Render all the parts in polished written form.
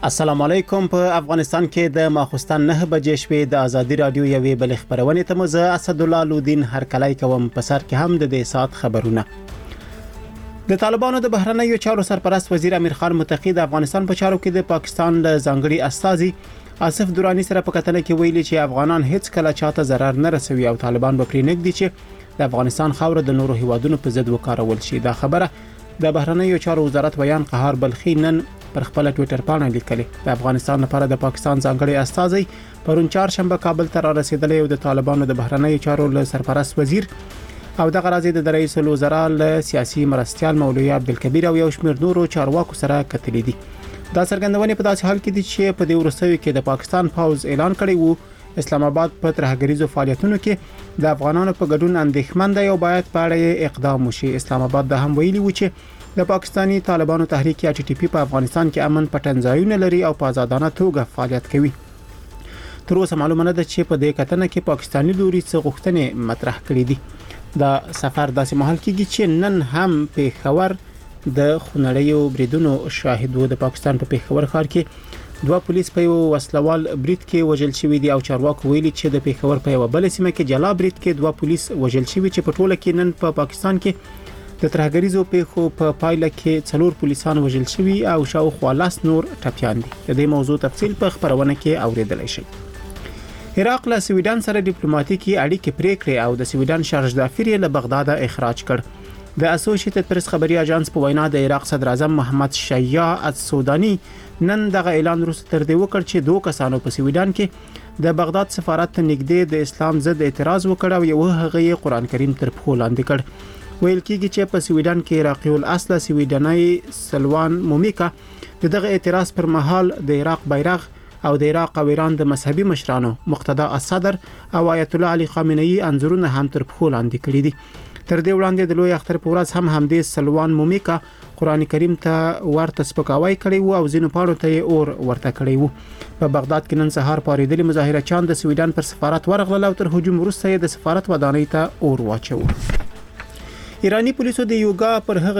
السلام علیکم. په افغانستان کې د ماخوستن 9 بجې شپې د ازادي رادیو یوې بل خبرونه ته مزه اسد الله لودین هر کلای کوم په سر کې هم د دې سات خبرونه. د طالبانو د بهرنیو چارو سرپرست وزیر امیر خان متقی د افغانستان په چارو کې د پاکستان د ځانګړي استازي آصف درانی سره په کتنه کې ویلي چې افغانان هیڅ کله چاته ضرر نه رسوي او طالبان به پرې نګدي چې د افغانستان خاور د نورو هیوادونو په ضد وکارول شي. دا خبره د بهرنیو چارو وزارت بیان قهار بلخی نن پر خپل ټوئیټر باندې لیکلي. د افغانستان لپاره د پاکستان ځانګړي استازي پرون چهارشنبه کابل ته رسیدلی او د طالبانو د بهرنیو چارو له سرپرست وزیر او د غرازي د رئیس الوزرا له سیاسي مرستيال مولوی عبدالکبیر او یو شمېر نورو چارواکو سره کتلې دي. دا څرګندونه په داسې حال کې دي چې په دې ورسوي کې د پاکستان پوز اعلان کړی وو اسلام آباد په ترهګریزو فعالیتونو کې د افغانانو په ګډون اندېښمن دی او باید په اړه اقدام وشي. اسلام آباد د هم ویلي و چې د پاکستانی طالبانو تحریک یا ټي ټي پی په افغانستان کې امن پټنځایونه لري او په آزادانه توګه فعالیت کوي. تر اوسه معلومه نه ده چې په دې کتنه کې پاکستانی لوري څه غوښتنې مطرح کړې دي. دا سفر داسې مهال کېږي چې نن هم پیښور د خونړیو بریدونو شاهد و. د پاکستان په پیښور ښار کې 2 پولیس په یو وسلوال برید کې وژل شوي دي او چارواکو ویلي چې د پیښور په یو بل سیمه کې جلا برید کې 2 پولیس وژل شوي چې په ټوله کې نن په پاکستان کې د ترهګریزو پیښو په پایله کې 4 پولیسان وژل شوي او شاوخوا 10 نور ټپيان دي. د دې موضوع تفصیل په خبرونه کې اوریدلای شئ. عراق له سویډن سره ډیپلوماټیکي اړیکې پرې کړې او د سویډن شارجدافیر له بغداد اخراج کړ. د اسوسییټډ پریس خبري اژانس په وینا د عراق صدر اعظم محمد شیعه السودانی نن دغه اعلان وروسته تر دې وکړ چې 2 کسانو په سویډن کې د بغداد سفارت ته نږدې د اسلام ضد اعتراض وکړ او یو هغه قرآن کریم تر پښو لاندې کړ. ویل کېږي چې په سویډن کې عراقي الاصل سویډنۍ سلوان مومیکا دغه اعتراض پر مهال د عراق بیرغ او د عراق او ایران د مذهبي مشرانو مقتدا الصدر او آیت الله علي خامنئي انځورونه هم تر پښو لاندې کړی دي. تر دې وړاندې د لوی اختر په ورځ هم همدې سلوان مومیکا قرآن کریم ته ورته سپکاوی کړی وو او ځینو پاڼو ته یې اور ورته کړی وو. په بغداد کې نن سهار پاریدلي مظاهره چان د سویډن پر سفارت ورغلل او تر هجوم وروسته یې د سفارت ودانۍ ته اور واچو. ایرانی پولیسو د یوګا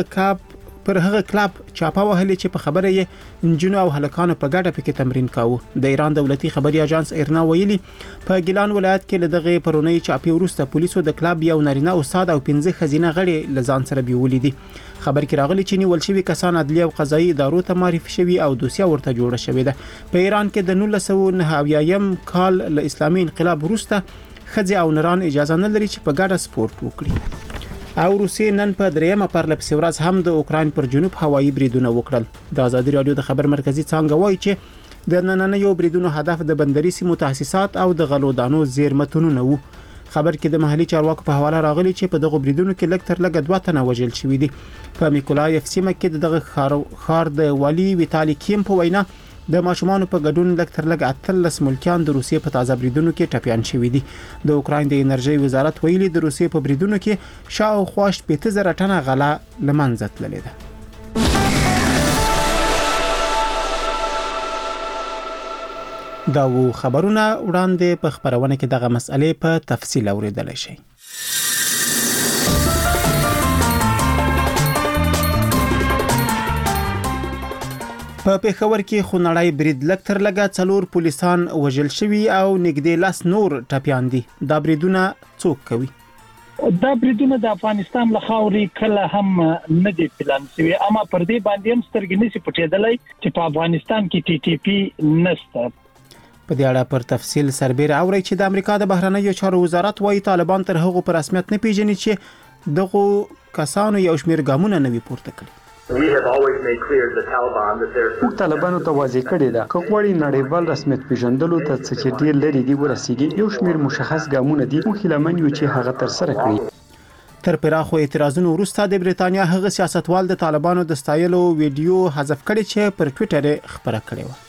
پر هغه کلاب چاپه وهلې چې په خبره یې انجنونو او هلکانو په ګډه پکې تمرین کاوه. د ایران دولتي خبري اژانس ایرنا ویلي په ګیلان ولایت کې لدغه پرونی چاپی وروسته پولیسو د کلاب یو نارینه استاد او 15 خزینه غړي لزان سره بیولې دي. خبر کې راغلي چې نیول شوی کسان عدلیه او قضایي ادارو ته معرفي شوي او دوسیه ورته جوړه شوې ده. په ایران کې د 1990 کال له اسلامي انقلاب وروسته خځې او نران اجازه نه لري چې په ګډه سپورت وکړي. او روسیې نن په دریمه پرلپسې ورځ هم د اوکراین پر جنوب هوایي بریدونه وکړل. د ازادي رادیو د خبر مرکزی څنګه وایي چې د نننیو بریدونو هدف د بندري سیمو تاسیسات او د غلو دانو زیرمتونونه وو. خبر کې د محلي چارواکو په حواله راغلي چې په دغه بریدونو کې لږ تر لږه 2 تنه وژل شوي دي. په میکولایف سیمه کې دغه خار د والی ویتالی کیم په وینا د ماشومان په ګډون لږ تر لږه 13 ملکیان د روسیې په تازه بریدونو کې ټپيان شوي دي. د اوکراین د انرژي وزارت ویلي د روسیې په بریدونو کې شاوخوا 15,000 ټنه غله لمنځه تللې ده. دا و خبرونه وړاندې په خبرونه کې دغه مسئله په تفصیل اوریدل شي. په پیښور کې خونړی برید لږ تر لږه 4 پولیسان وژل شوي او نږدې 10 نور ټپيان دي. دا بریدونه څوک کوي؟ دا بریدونه د افغانستان له خاورې کله هم نه دي پلان شوی، اما پر دې باندې هم سترګې نشي پټېدلای چې په افغانستان کې ټي ټي پی نشته. په دې اړه پر تفصیل سربېره اوري چې د امریکا د بهرنیو چارو وزارت وايي طالبان تر هغه پر رسمیت نه پیژني چې دغه کسانو یو شمېر ګامونه نوي پورته کړي. موږ طالبانو ته واضح کړی ده که غواړي نړیوال رسمیت پیژندلو ته چې ډیر لري دی ورسیږي یو شمېر مشخص ګامونه دي موږ هیله من یو چې هغه تر سره کړي. تر پراخو اعتراضونو وروسته د بریتانیا هغه سیاستوال د طالبانو د ستایلو ویډیو حذف کړي چې پر ټوئیټر خبره کړې و.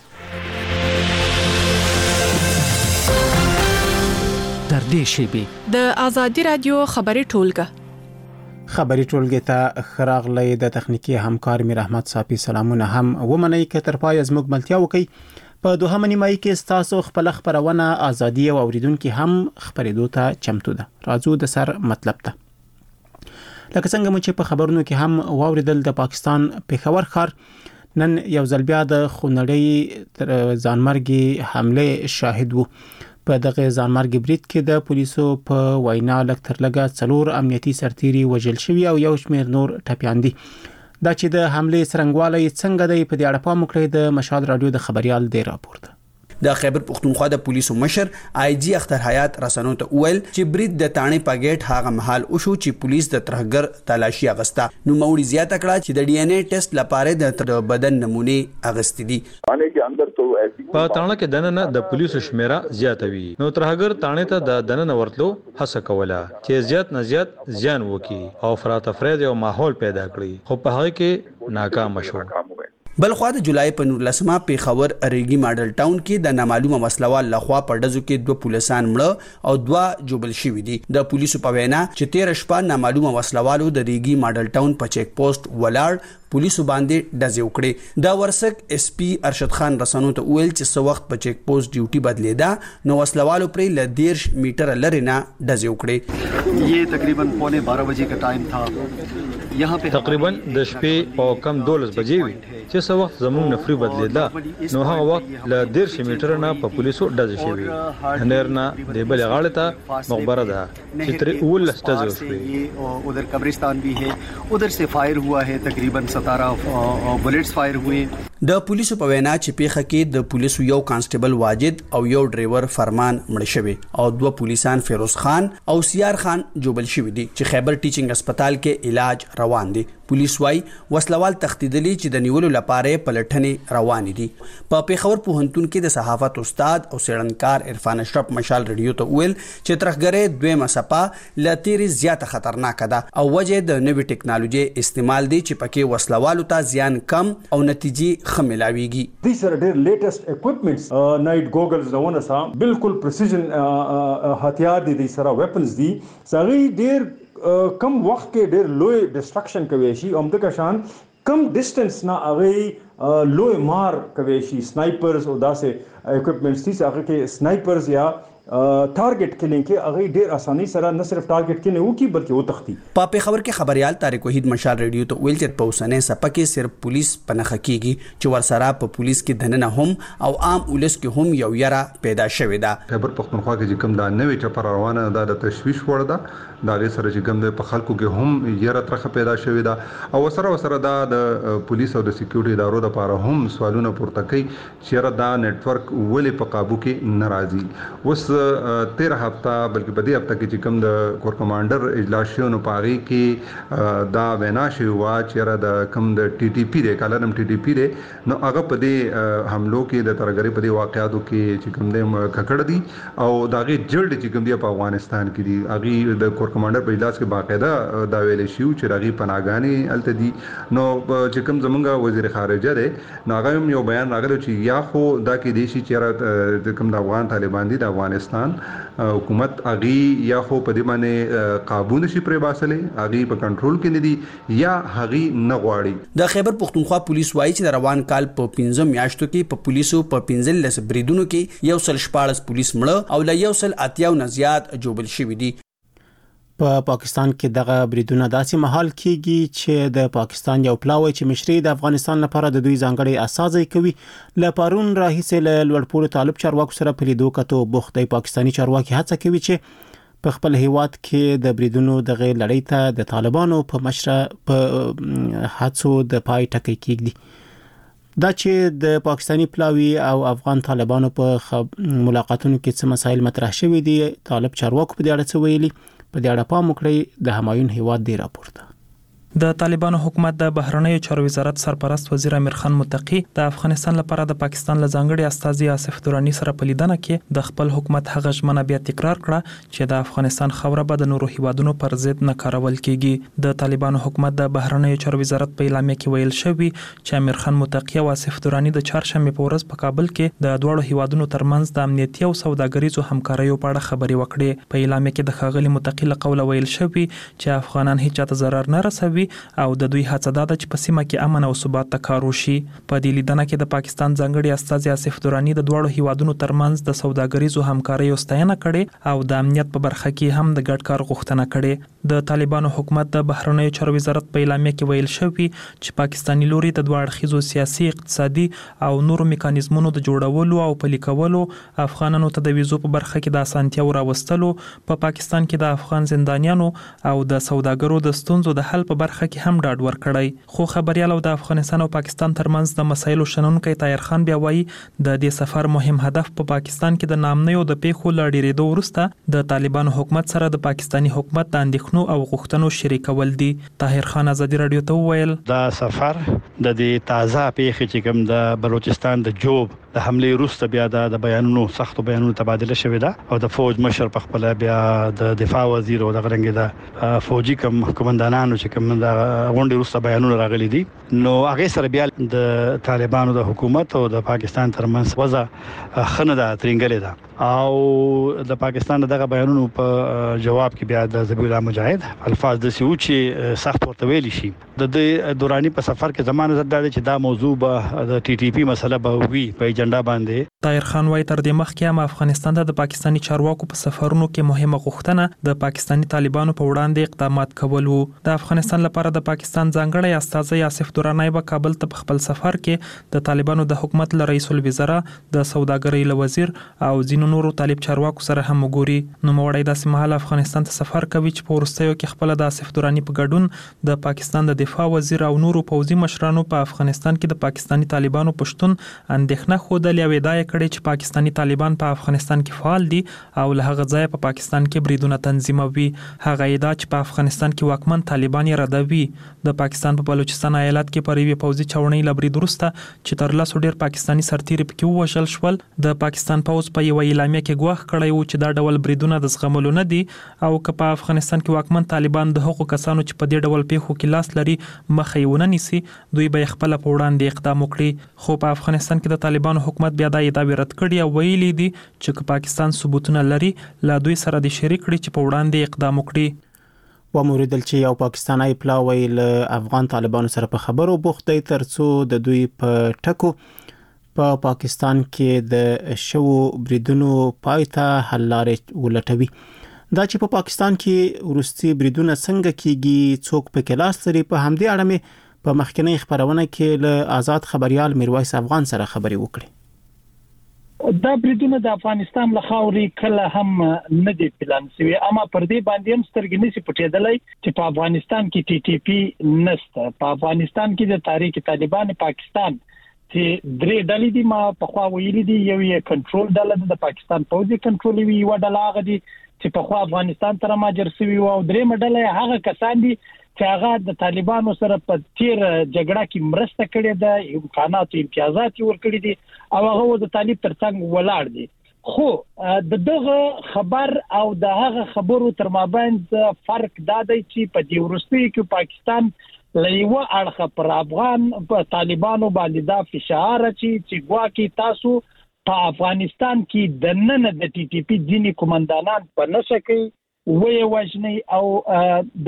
در دې شیبې د ازادي رادیو خبري ټولګه خبري ټولګه ته خراغلی د تخنیکی همکار میر احمد صافی سلامونه هم ومنئ که تر پای از موږ ملتیا وکي. په دوهمه نیمایي کې ستاسو خپل خبرونه ازادي او اوریدونکو هم خبرېدو ته چمتو ده. راځو د سر مطلب ته. لکه څنګه چې په خبرونو کې هم واوریدل د پاکستان پیښور ښار نن یو ځل بیا د خونړۍ ځانمرګي حمله شاهد وو. په دغه ځانمرګي برید کې د پولیسو په وینا لږ تر لږه 4 امنیتي سرتیري وژل شوي او یو شمېر نور ټپیان دي. دا چې د حمله څرنګوالی څنګه دی په دې اړه پام وکړئ د مشال رادیو د خبريال دی راپور ده. د خیبر پختونخوا د پولیسو مشر آی جی اختر حیات رسنو ته ویل چې برید د تانې په گیټ هغه محل وشو چې پولیس د ترهګر تلاشي اغستا. نو موړي زیاته کړه چې د ډي ان اي ټیسټ لپاره د بدن نمونه اغستې دي. په تانه کې دننه د پولیسو شمیره زیاته وي. نو ترهګر تانه ته د دننه ورتلو هڅه کوله چې زیات نه زیات زیان وکړي او افراط افراد او ماحول پیدا کړي، خو په هغه کې ناکام شو. بلخوا د جولای په 19مه پیښور اریګي ماډل ټاون کې د نامعلومه وسلوال لخوا په ډزو کې 2 پولیسان مړه او 2 جوبل شوي دي. د پولیسو په وینا چې 13 شپه نامعلومه وسلوالو د ریګي ماډل ټاون په چیک پوسټ ولاړ پولیسو باندې ډزې وکړې. دا ورسک اس پی ارشد خان رسنو ته ویل چې څو وخت په چیک پوسټ ډیوټي بدلیدا نو وسلوالو پرې ل 10 میټر لري نه ډزې وکړې. یہ تقریباً 12:15 بجے کا ټایم تھا. یہاں په تقریبا د شپې په کم 12 بجې وي چې څو وخت زموږ نفري بدلیدا نو هغه وخت ل 10 میټر نه په پولیسو ډزې شوې. هنرنا د بل غاړه ته مخبره ده چې تر اول ډزې وشوې. ادھر قبرستان بھی ہے، ادھر سے فائر ہوا ہے، تقریباً 17 بلټس فائر ہوئے. د پولیسو په وینا چې پیښه کې د پولیسو یو کانسټیبل واجد او یو ډرایور فرمان مړ شوی او 2 پولیسان فیروز خان او سیار خان جوبل شوی دي چې خیبر ټیچینګ هسپتال کې علاج روان دي. پولیس وايي وسلوال تختیدلی چې د نیولو لپاره پلټنې روان دي. په پیښور پوهنتون کې د صحافت استاد او څېړنکار عرفان اشرف مشال رادیو ته ویل چې ترهګرۍ دویمه صفه لتیری زیاته خطرناک ده او وجه د نوې ټکنالوژي استعمال دي چې پکې وسلوالو ته زیان کم او نتیجې خملاويږي. These are their latest equipments. Night goggles دونه سا بالکل precision هتیار دي سره weapons دي. سغي ډیر کم وخت کې ډیر لوی ډسټرکشن کوي شي او دغه شان کم ډیسټنس نه هغه لوی مار کوي شي. سنایپرز او داسې اکوپمنټس دي هغه کې سنایپرز یا ټارګټ کلینګ کې هغه ډیر اساني سره نه صرف ټارګټ کې نه وکی بلکې و تختی. په پیښور کې خبريال طارق وحید مشال رادیو ته ویل چې په اوسنۍ صفه کې صرف پولیس پنهخ کیږي چې ورسره په پولیس کې دننه هم او عام ولس کې هم یو یره پیدا شوې ده. خیبر پختونخوا کې کوم دا نوې چپر روانه ده د تشویش وړ ده. دا غي سره چې کوم د خلکو کې هم یره ترخه پیدا شوې ده او سره دا د پولیس او د سکیورټي ادارو لپاره هم سوالونه پورته کوي چې دا نتورک ولې په قابو کې ناراضي. اوس 13 هفته بلکې په دې هفته کې چې کوم د کور کمانډر اجلاس شو نو پاري کې دا وینا شو چې د کوم د ټي ټي پی د کالرم ټي ټي پی د نو هغه په دې حملو کې د ترګری په دې واقعاتو کې چې کوم د ککړ دي او داغه جلد چې کوم دی په افغانستان کې دي هغه د کور کمانډر په اجلاس کې باقاعده دا ویل شو چې هغه پناهګانی الته دي. نو چې کوم زمونږ وزیر خارجه دی نو هغه یو بیان راغلی چې یا خو دا کې دیشي چې کوم د افغان طالبان دي د افغانستان حکومت اغي یا خو په دې باندې قابو نشي پرې باسلې اغي په کنټرول کې نه دي یا هغي نه غواړي. د خیبر پختونخوا پولیس وایي چې د روان کال په 15 میاشتو کې په پولیسو په 15 بریدونو کې 114 پولیس مړه او ل 180 نه زیات جوبل شوي دي. په پاکستان کې دغه بریدونه داسې مهال کیږي چې د پاکستان یو پلاوی چې مشري د افغانستان لپاره د دوی ځانګړي اساسي کوي لپارون راهیسه له لوړپوړو طالب چارواکو سره په لیدو کتو بوخت دی. پاکستاني چارواکي هڅه کوي چې په خپل هیواد کې د بریدونو دغه لړۍ ته د طالبانو په مشره په هڅو د پای ټکی کېږي. دا چې د پاکستاني پلاوی او افغان طالبانو په ملاقاتونو کې څه مسایل مطرح شوي دي طالب چارواکو په دې اړه څه ویلي په دې اړه پام وکړئ د همایون هیواد دی راپورته. د طالبانو حکومت د بهرنیو چارو وزارت سرپرست وزیر امیر خان متقی د افغانستان لپاره د پاکستان له ځانګړي استازي آصف درانی سره په لیدنه کې د خپل حکومت هغه ژمنه بیا تکرار کړه چې د افغانستان خاوره به د نورو هیوادونو پر ضد نه کارول کیږي. د طالبانو حکومت د بهرنیو چارو وزارت په اعلامیه کې ویل شوی چې امیر خان متقی او آصف درانی د چهارشنبه په ورځ په کابل کې د دوه هیوادونو ترمنځ د امنیتي او سوداګریزو همکاریو په اړه خبرې وکړې. په اعلامیه کې د ښاغلي متقی له قوله ویل شوی چې افغانان هیڅ چاته ضرر نه رسوي وي او د دوی هڅه ده چې په سیمه کې امن او ثبات ته کار وشي. په دې لیدنه کې د پاکستان ځانګړي استازي آصف درانی د دوړو هیوادونو ترمنځ د سوداګریزو همکارۍ ستاینه کړې او د امنیت په برخه کې هم د ګډ کار غوښتنه کړې. د طالبانو حکومت د بهرنیو چارو وزارت په اعلامیه کې ویل شوی چې پاکستاني لوري د دوه اړخیزو سیاسي، اقتصادي او نورو میکانیزمونو د جوړولو او پلي کولو، افغانانو ته د ویزو په برخه کې د اسانتیاو راوستلو، په پاکستان کې د افغان زندانیانو او د سوداګرو د ستونزو د حل په برخه کې هم ډاډ ورکړی. خو خبريال او د افغانستان او پاکستان ترمنځ د مسایلو شنونکي طاهر خان بیا وایي د دې سفر مهم هدف په پاکستان کې د نامنیو د پیښو لړېدو وروسته د طالبانو حکومت سره د پاکستاني حکومت د اندېښنو او غوښتنو شریکول دي. طاهر خان ازادي رادیو ته وویل دا سفر د دې تازه پیښې چې کوم د بلوچستان د جوب د حمله وروسته بیا د بیانونو سختو بیانونو تبادله شوې ده او د فوج مشر په خپل بیا د دفاع وزیر او د غرنګ د فوجي کمانډانانو چې کوم د غونډې وروسته بیانونه راغلي دي نو هغه سره بیا د طالبانو د حکومت او د پاکستان ترمنځ وضع خنه ده ترنګلې ده او د پاکستان دغه بیانونو په جواب کې بیا د ذبیح الله مجاهد الفاظ د سوچي سخت ورته ویل شي. د دوراني په سفر کې زمانه زده ده چې دا موضوع به د ټي ټي پی مسله به وي په ایجنډا باندې. طاهر خان وايي تر دې مخکې هم افغانستان د پاکستاني چارواکو په سفرونو کې مهمه غوښتنه د پاکستاني طالبانو په وړاندې اقدامات کول وو. د افغانستان لپاره د پاکستان ځانګړی استازی آصف درانی په کابل ته په خپل سفر کې د طالبانو د حکومت له رئیس الوزرا، د سوداګرۍ له وزیر او ځینو نورو طالب چارواکو سره هم وګوري. نو موړی داسې مهال افغانستان ته سفر کوي چې په وروستیو کې خپل د آصف درانی په ګډون د پاکستان د دفاع وزیر او نورو پوځي مشرانو په افغانستان کې د پاکستاني طالبانو پښتون اندېښنه خوده او ادعا کړې چې پاکستاني طالبان په افغانستان کې فعال دي او له هغه ځای په پاکستان کې بریدونه تنظیموي. هغه ادعا چې په افغانستان کې واکمن طالبان یې ردوي. د پاکستان په بلوچستان ایالت کې پر یوې پوځي چاونۍ له برید وروسته چې تر لاسو ډیر پاکستاني سرتیري پکې ووژل شول، د پاکستان پوځ په یوه اعلامیه کې ګواښ کړی و چې دا ډول بریدونه د زغملو نه دي او که په افغانستان کې واکمن طالبان د هغو کسانو چې په دې ډول پیښو کې لاس لري مخه یې ونه نیسي، دوی به خپل په وړاندې اقدام وکړي. خو په افغانستان کې د طالبانو حکومت بیا دا ادعا رد کړې او ویلي دي چې که پاکستان ثبوتونه لري له دوی سره د شریک کړي چې په وړاندې اقدام وکړي. وموریدل چې یو پاکستاني پلاوی له افغان طالبانو سره په خبرو بوخت دی ترڅو د دوی په ټکو په پاکستان کې د شو بریدونو پایته حل لارې ولټوي. دا چې په پاکستان کې ورستي بریدونه څنګه کیږي، څوک په کلاس لري، په همدې اړه مې په مخکنی خبرونه کې له آزاد خبريال میرویس افغان سره خبرې وکړې. دا بریدونه د افغانستان له خاورې کله هم نه دي پلان شوی، اما پر دې باندې هم سترګې نشي پټېدلای چې په افغانستان کې ټي ټي پی نشته. په افغانستان کې د تحریک طالبان پاکستان چې درې ډلې دي، ما په خوا ویلي دي، یو یې کنټرول ډله د پاکستان پوځي کنټرول وی، یو ډله هغه دي چې په خوا افغانستان تر ماجر سوي او درېمه ډله هغه کسان دي چې هغه د طالبانو سره په تیر جګړه کې مرسته کړې ده، امکانات او امتیازات ورکړي دي او هغه د طالب ترڅنګ ولاړ دي. خو د دغه خبر او د هغه خبرو تر مابین فرق دا دی چې په دې ورستۍ کې پاکستان لایو اړخه پر افغان په طالبانو باندې دا فشار چې ګواکي تاسو په افغانستان کې د نن د ټي ټي پی ځینی کمانډانان په نشه کې وې وژني او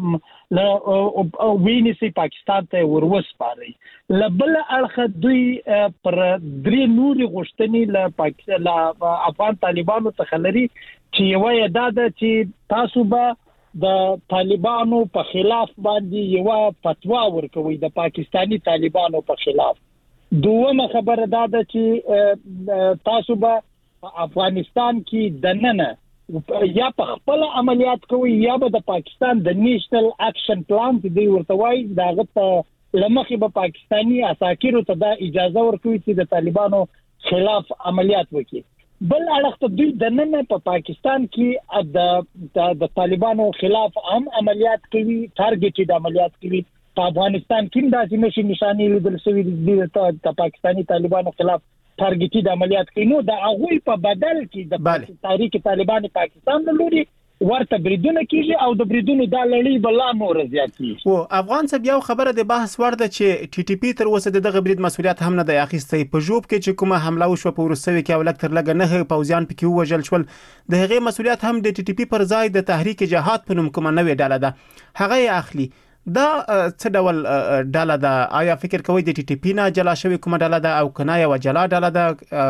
د ویني پاکستان ته وروسپاري. لبل اړخه دوی پر درې نوري غشتنی له افغان طالبانو څخه لري چې یو یې دا ده چې تاسو به د طالبانو په خلاف باندې یو فتوا ورکوي د پاکستانی طالبانو په خلاف. دومره خبره دا ده چې تاسو به افغانستان کې د نن یا په خپل عملیات کوي یا به د پاکستان د نیشنل اکشن پلان دی ورته وایي داغه په لمخې به پاکستانی عساکرو ته د اجازه ورکوي چې د طالبانو خلاف عملیات وکړي. بل اړخ دوی د نن په پاکستان کې د طالبانو خلاف هم عملیات کوي، ټارګټډ عملیات کوي. په افغانستان کې د ځینې نشانې لیدل شوې د پاکستانی طالبانو خلاف ټارګټډ عملیات کوي. نو د هغه په بدل کې د تحریک طالبان پاکستان له لوري ورته بریدونه کیږي او د بریدونو د لړۍ بلا نور زیاتېږي. او افغان څه بیا خبره د بحث ورده چې ټي ټي پی تر اوسه دغه برید مسولیت هم نه دی اخیستی. په جوب کې چې کومه حمله وشو په ورسوي کې ولک تر لګ نه پوځیان پکې وژل شول، د هغې مسولیت هم د ټي ټي پی پر ځای د تحریک جهاد په نوم کومه نوې ډله ده هغه اخلي. دا څه ډول ډله ده؟ آیا فکر کوئ د ټي ټي پی نه جلا شوی کومه ډله ده او کنه یو جلا ډله ده؟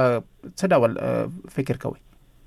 څه ډول فکر کوئ؟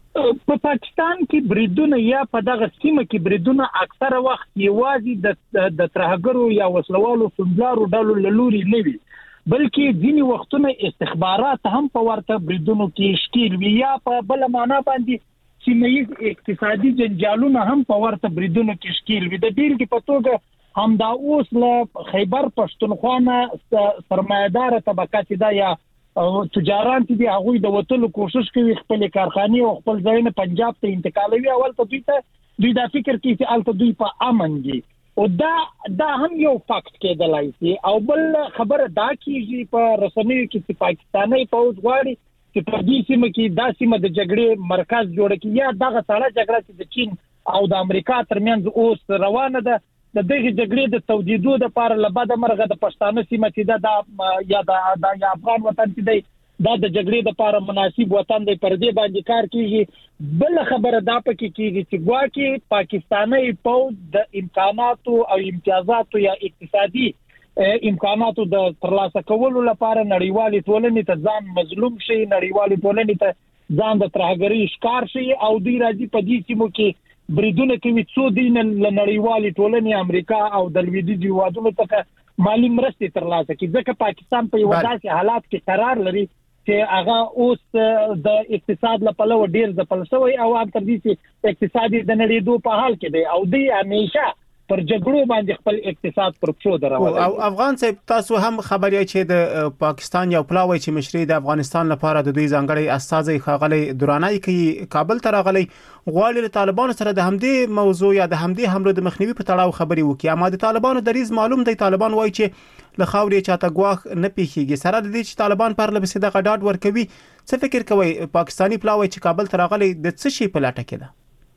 په پاکستان کې بریدونه یا په دغه سیمه کې بریدونه اکثره وخت یوازې د ترهګرو یا وسلوالو فنډلارو ډلو له لوري نه وي، بلکې ځینې وختونه استخبارات هم په ورته بریدونو کې شکیل وي، یا په بل معنا باندې سیمه‌یز اقتصادي جنجالونه هم په ورته بریدونو کې شکیل وي. د بیلګې په توګه همدا اوس له خیبر پښتونخوا نه سرمایه‌دار طبقه چې دا یا تجاران چې دی هغه د وټلو کوشش کوي خپل کارخانه او خپل ځایونه پنجاب ته انتقالوي. اول ته دوی دا فکر کوي چې الته دوی په امن دي، او دا هم یو فاکت کېدلای شي. او بل خبره دا کیږي په رسنیو کې چې پاکستاني پوځ غواړي چې په دې سیمه کې دا سیمه د جګړې مرکز جوړ کړي، یا دغه ساړه جګړه چې د چین او د امریکا ترمنځ اوس روانه ده د دغه جګړې د تودیدو د لپاره لبد مرغه د پښتانه سیمه چې د یا افغان وطن چې دی دا د جګړې د لپاره مناسب وطن دی، پر دې باندې کار کیږي. بل خبره دا پکې کیږي چې ګواکې پاکستاني پوځ د امکاناتو او امتیازاتو یا اقتصادي امکاناتو د ترلاسه کولو لپاره نړیوالې ټولنې ته ځان مظلوم شي، نړیوالې ټولنې ته ځان د ترهګرۍ ښکار شي، او دوی راځي په دې سیمو کې بریدونه کوي څو دین له نړیوالې ټولنې امریکا او د لویدیځ هیوادونو څخه مالی مرستې ترلاسه کړي، ځکه پاکستان په یو داسې حالات کې قرار لري چې هغه اوس د اقتصاد له پلوه ډیر ځپل شوی او هم تر دې چې اقتصادي د نړیدو په حال کې دی، او دوی همیشه پر جګړو باندې خپل اقتصاد پر پښو دروي. او افغان صاحب تاسو هم خبرې چې د پاکستان یو پلاوی چې مشري د افغانستان لپاره د دوی ځانګړي استازي خاغلی دورانای کوي کابل ته راغلی، غواړي له طالبانو سره د همدې موضوع یا د همدې حمله د مخنیوي په تړاو خبرې وکړي. اما د طالبانو دریز معلوم دی، طالبان وایي چې له خاورې چاته ګواښ نه پیخیږي. سره د دې چې طالبان پر لبسې د غډاډ ورکوي، څه فکر کوي پاکستانی پلاوی چې کابل ته راغلی د څه شي په لټه کې ده؟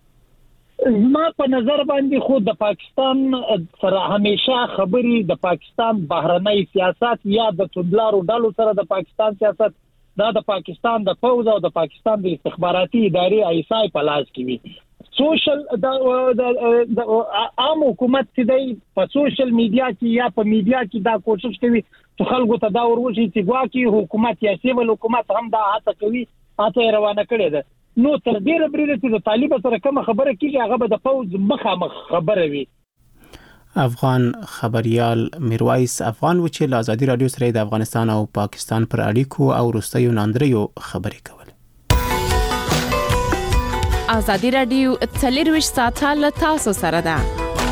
ما په نظر باندې خو د پاکستان سره همیشه خبرې د پاکستان بهرنۍ سیاست یا د توندلارو ډلو سره د پاکستان سیاست دا د پاکستان د پوځ او د پاکستان د استخباراتي ادارې ایسای په لاس کې وي. سوشل د عام حکومت چې دی په سوشل میډیا کې یا په میډیا کې دا کوشش کوي چې خلکو ته دا وروشي چې ګواکې حکومت یا سیول حکومت هم دا هڅه کوي، هڅه روانه کړې ده. نو تر ډیره بریده چې د طالب سره کوم خبره کیږي هغه به د پوز مخامخ خبره وي. افغان خبريال میرویس افغان و چې له ازادي رادیو سره د افغانستان او پاکستان پر اړیکو او وروستیو ناندریو خبرې کول. ازادي رادیو 24 ساعته له تاسو سره ده.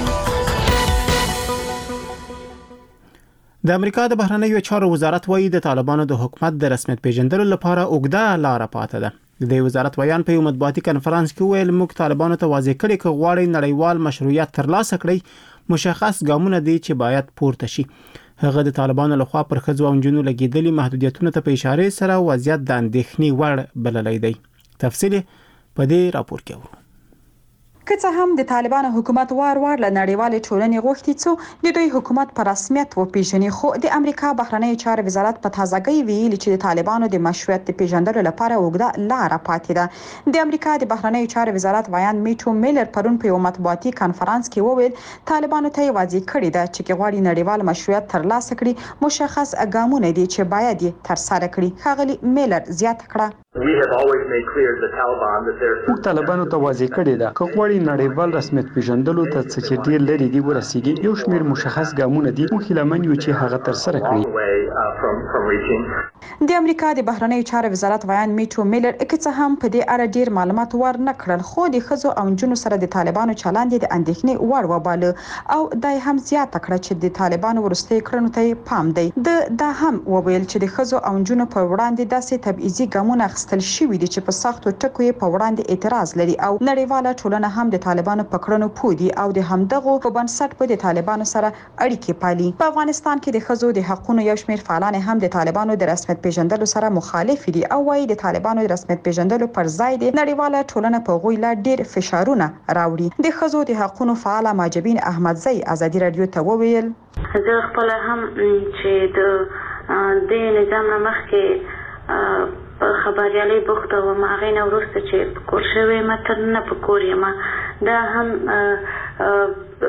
د امریکا د بهرنیو چارو وزارت وايي د طالبانو د حکومت د رسمیت پیژندلو لپاره اوږده لار پاتې ده. د وزارت ویان په یو مطبوعاتي کنفرانس کې ویل موږ طالبانو ته واضح کړی چې غواړي نړیوال مشروعیت ترلاسه کړي مشخص ګامونه دي چې باید پورته شي. هغه د طالبانو لخوا پر ښځو او نجونو لګیدلي محدودیتونو ته په اشاره سره وضعیت د اندېښنې وړ بللی دی. تفصیل په دې راپور کې ورو. که څه هم د طالبانو حکومت وار له نړیوالې ټولنې غوښتي چې د دوی حکومت په رسمیت وپیژني، خو د امریکا بهرنیو چارو وزارت په تازګۍ ویلي چې د طالبانو د مشروعیت پیژندلو لپاره اوږده لار پاتې ده. د امریکا د بهرنیو چارو وزارت ویان میټو میلر پرون په یو مطبوعاتي کنفرانس کې وویل طالبانو ته واضح کړی ده چې غواړي نړیوال مشروعیت ترلاسه کړي، مشخص ګامونه دي چې باید یې ترسره کړي. ښاغلي میلر زیاته کړه موږ طالبانو ته واضح کړی ده چې غواړي نړیوال رسمیت پیژندلو ته چې ډیر لري دی ورسیږي، یو شمیر مشخص ګامونه دي موږ هیلمن یو چې هغه ترسره کړي. د امریکا د بهرنیو چارو وزارت ویان میټو میلر که څه هم په دې اړه ډیر معلومات ورنه کړل، خو د ښځو او نجونو سره د طالبانو چلند د اندېښنې وړ وباله او دای هم زیاته کړه چې د طالبانو ورستي کړنو ته پام دی. دا هم وویل چې د ښځو او نجونو په وړاندې داسې تبعیضي ګامونه اخیستل شوي دي چې په سختو ټکو یې په وړاندې اعتراض لري او نړیواله ټولنه هم د طالبانو په کړنو پوه دي او د همدغو په بنسټ په د طالبانو سره اړیکې پالي. په افغانستان کې د ښځو د حقوقو یو شمېر فعالان هم د طالبانو د رسمیت پیژندلو سره مخالف دي او وايي د طالبانو د رسمیت پیژندلو پر ځای د نړیواله ټولنه په غوي لا ډیر فشارونه راوړي. د ښځو د حقوقو فعال ماجبین احمدزی ازادي رادیو ته وویل زه خپل هم چې د نظام مخکې په خبريالي بوخته و ما غینه ورسته چې کور شوی متر نه په کور یم دا هم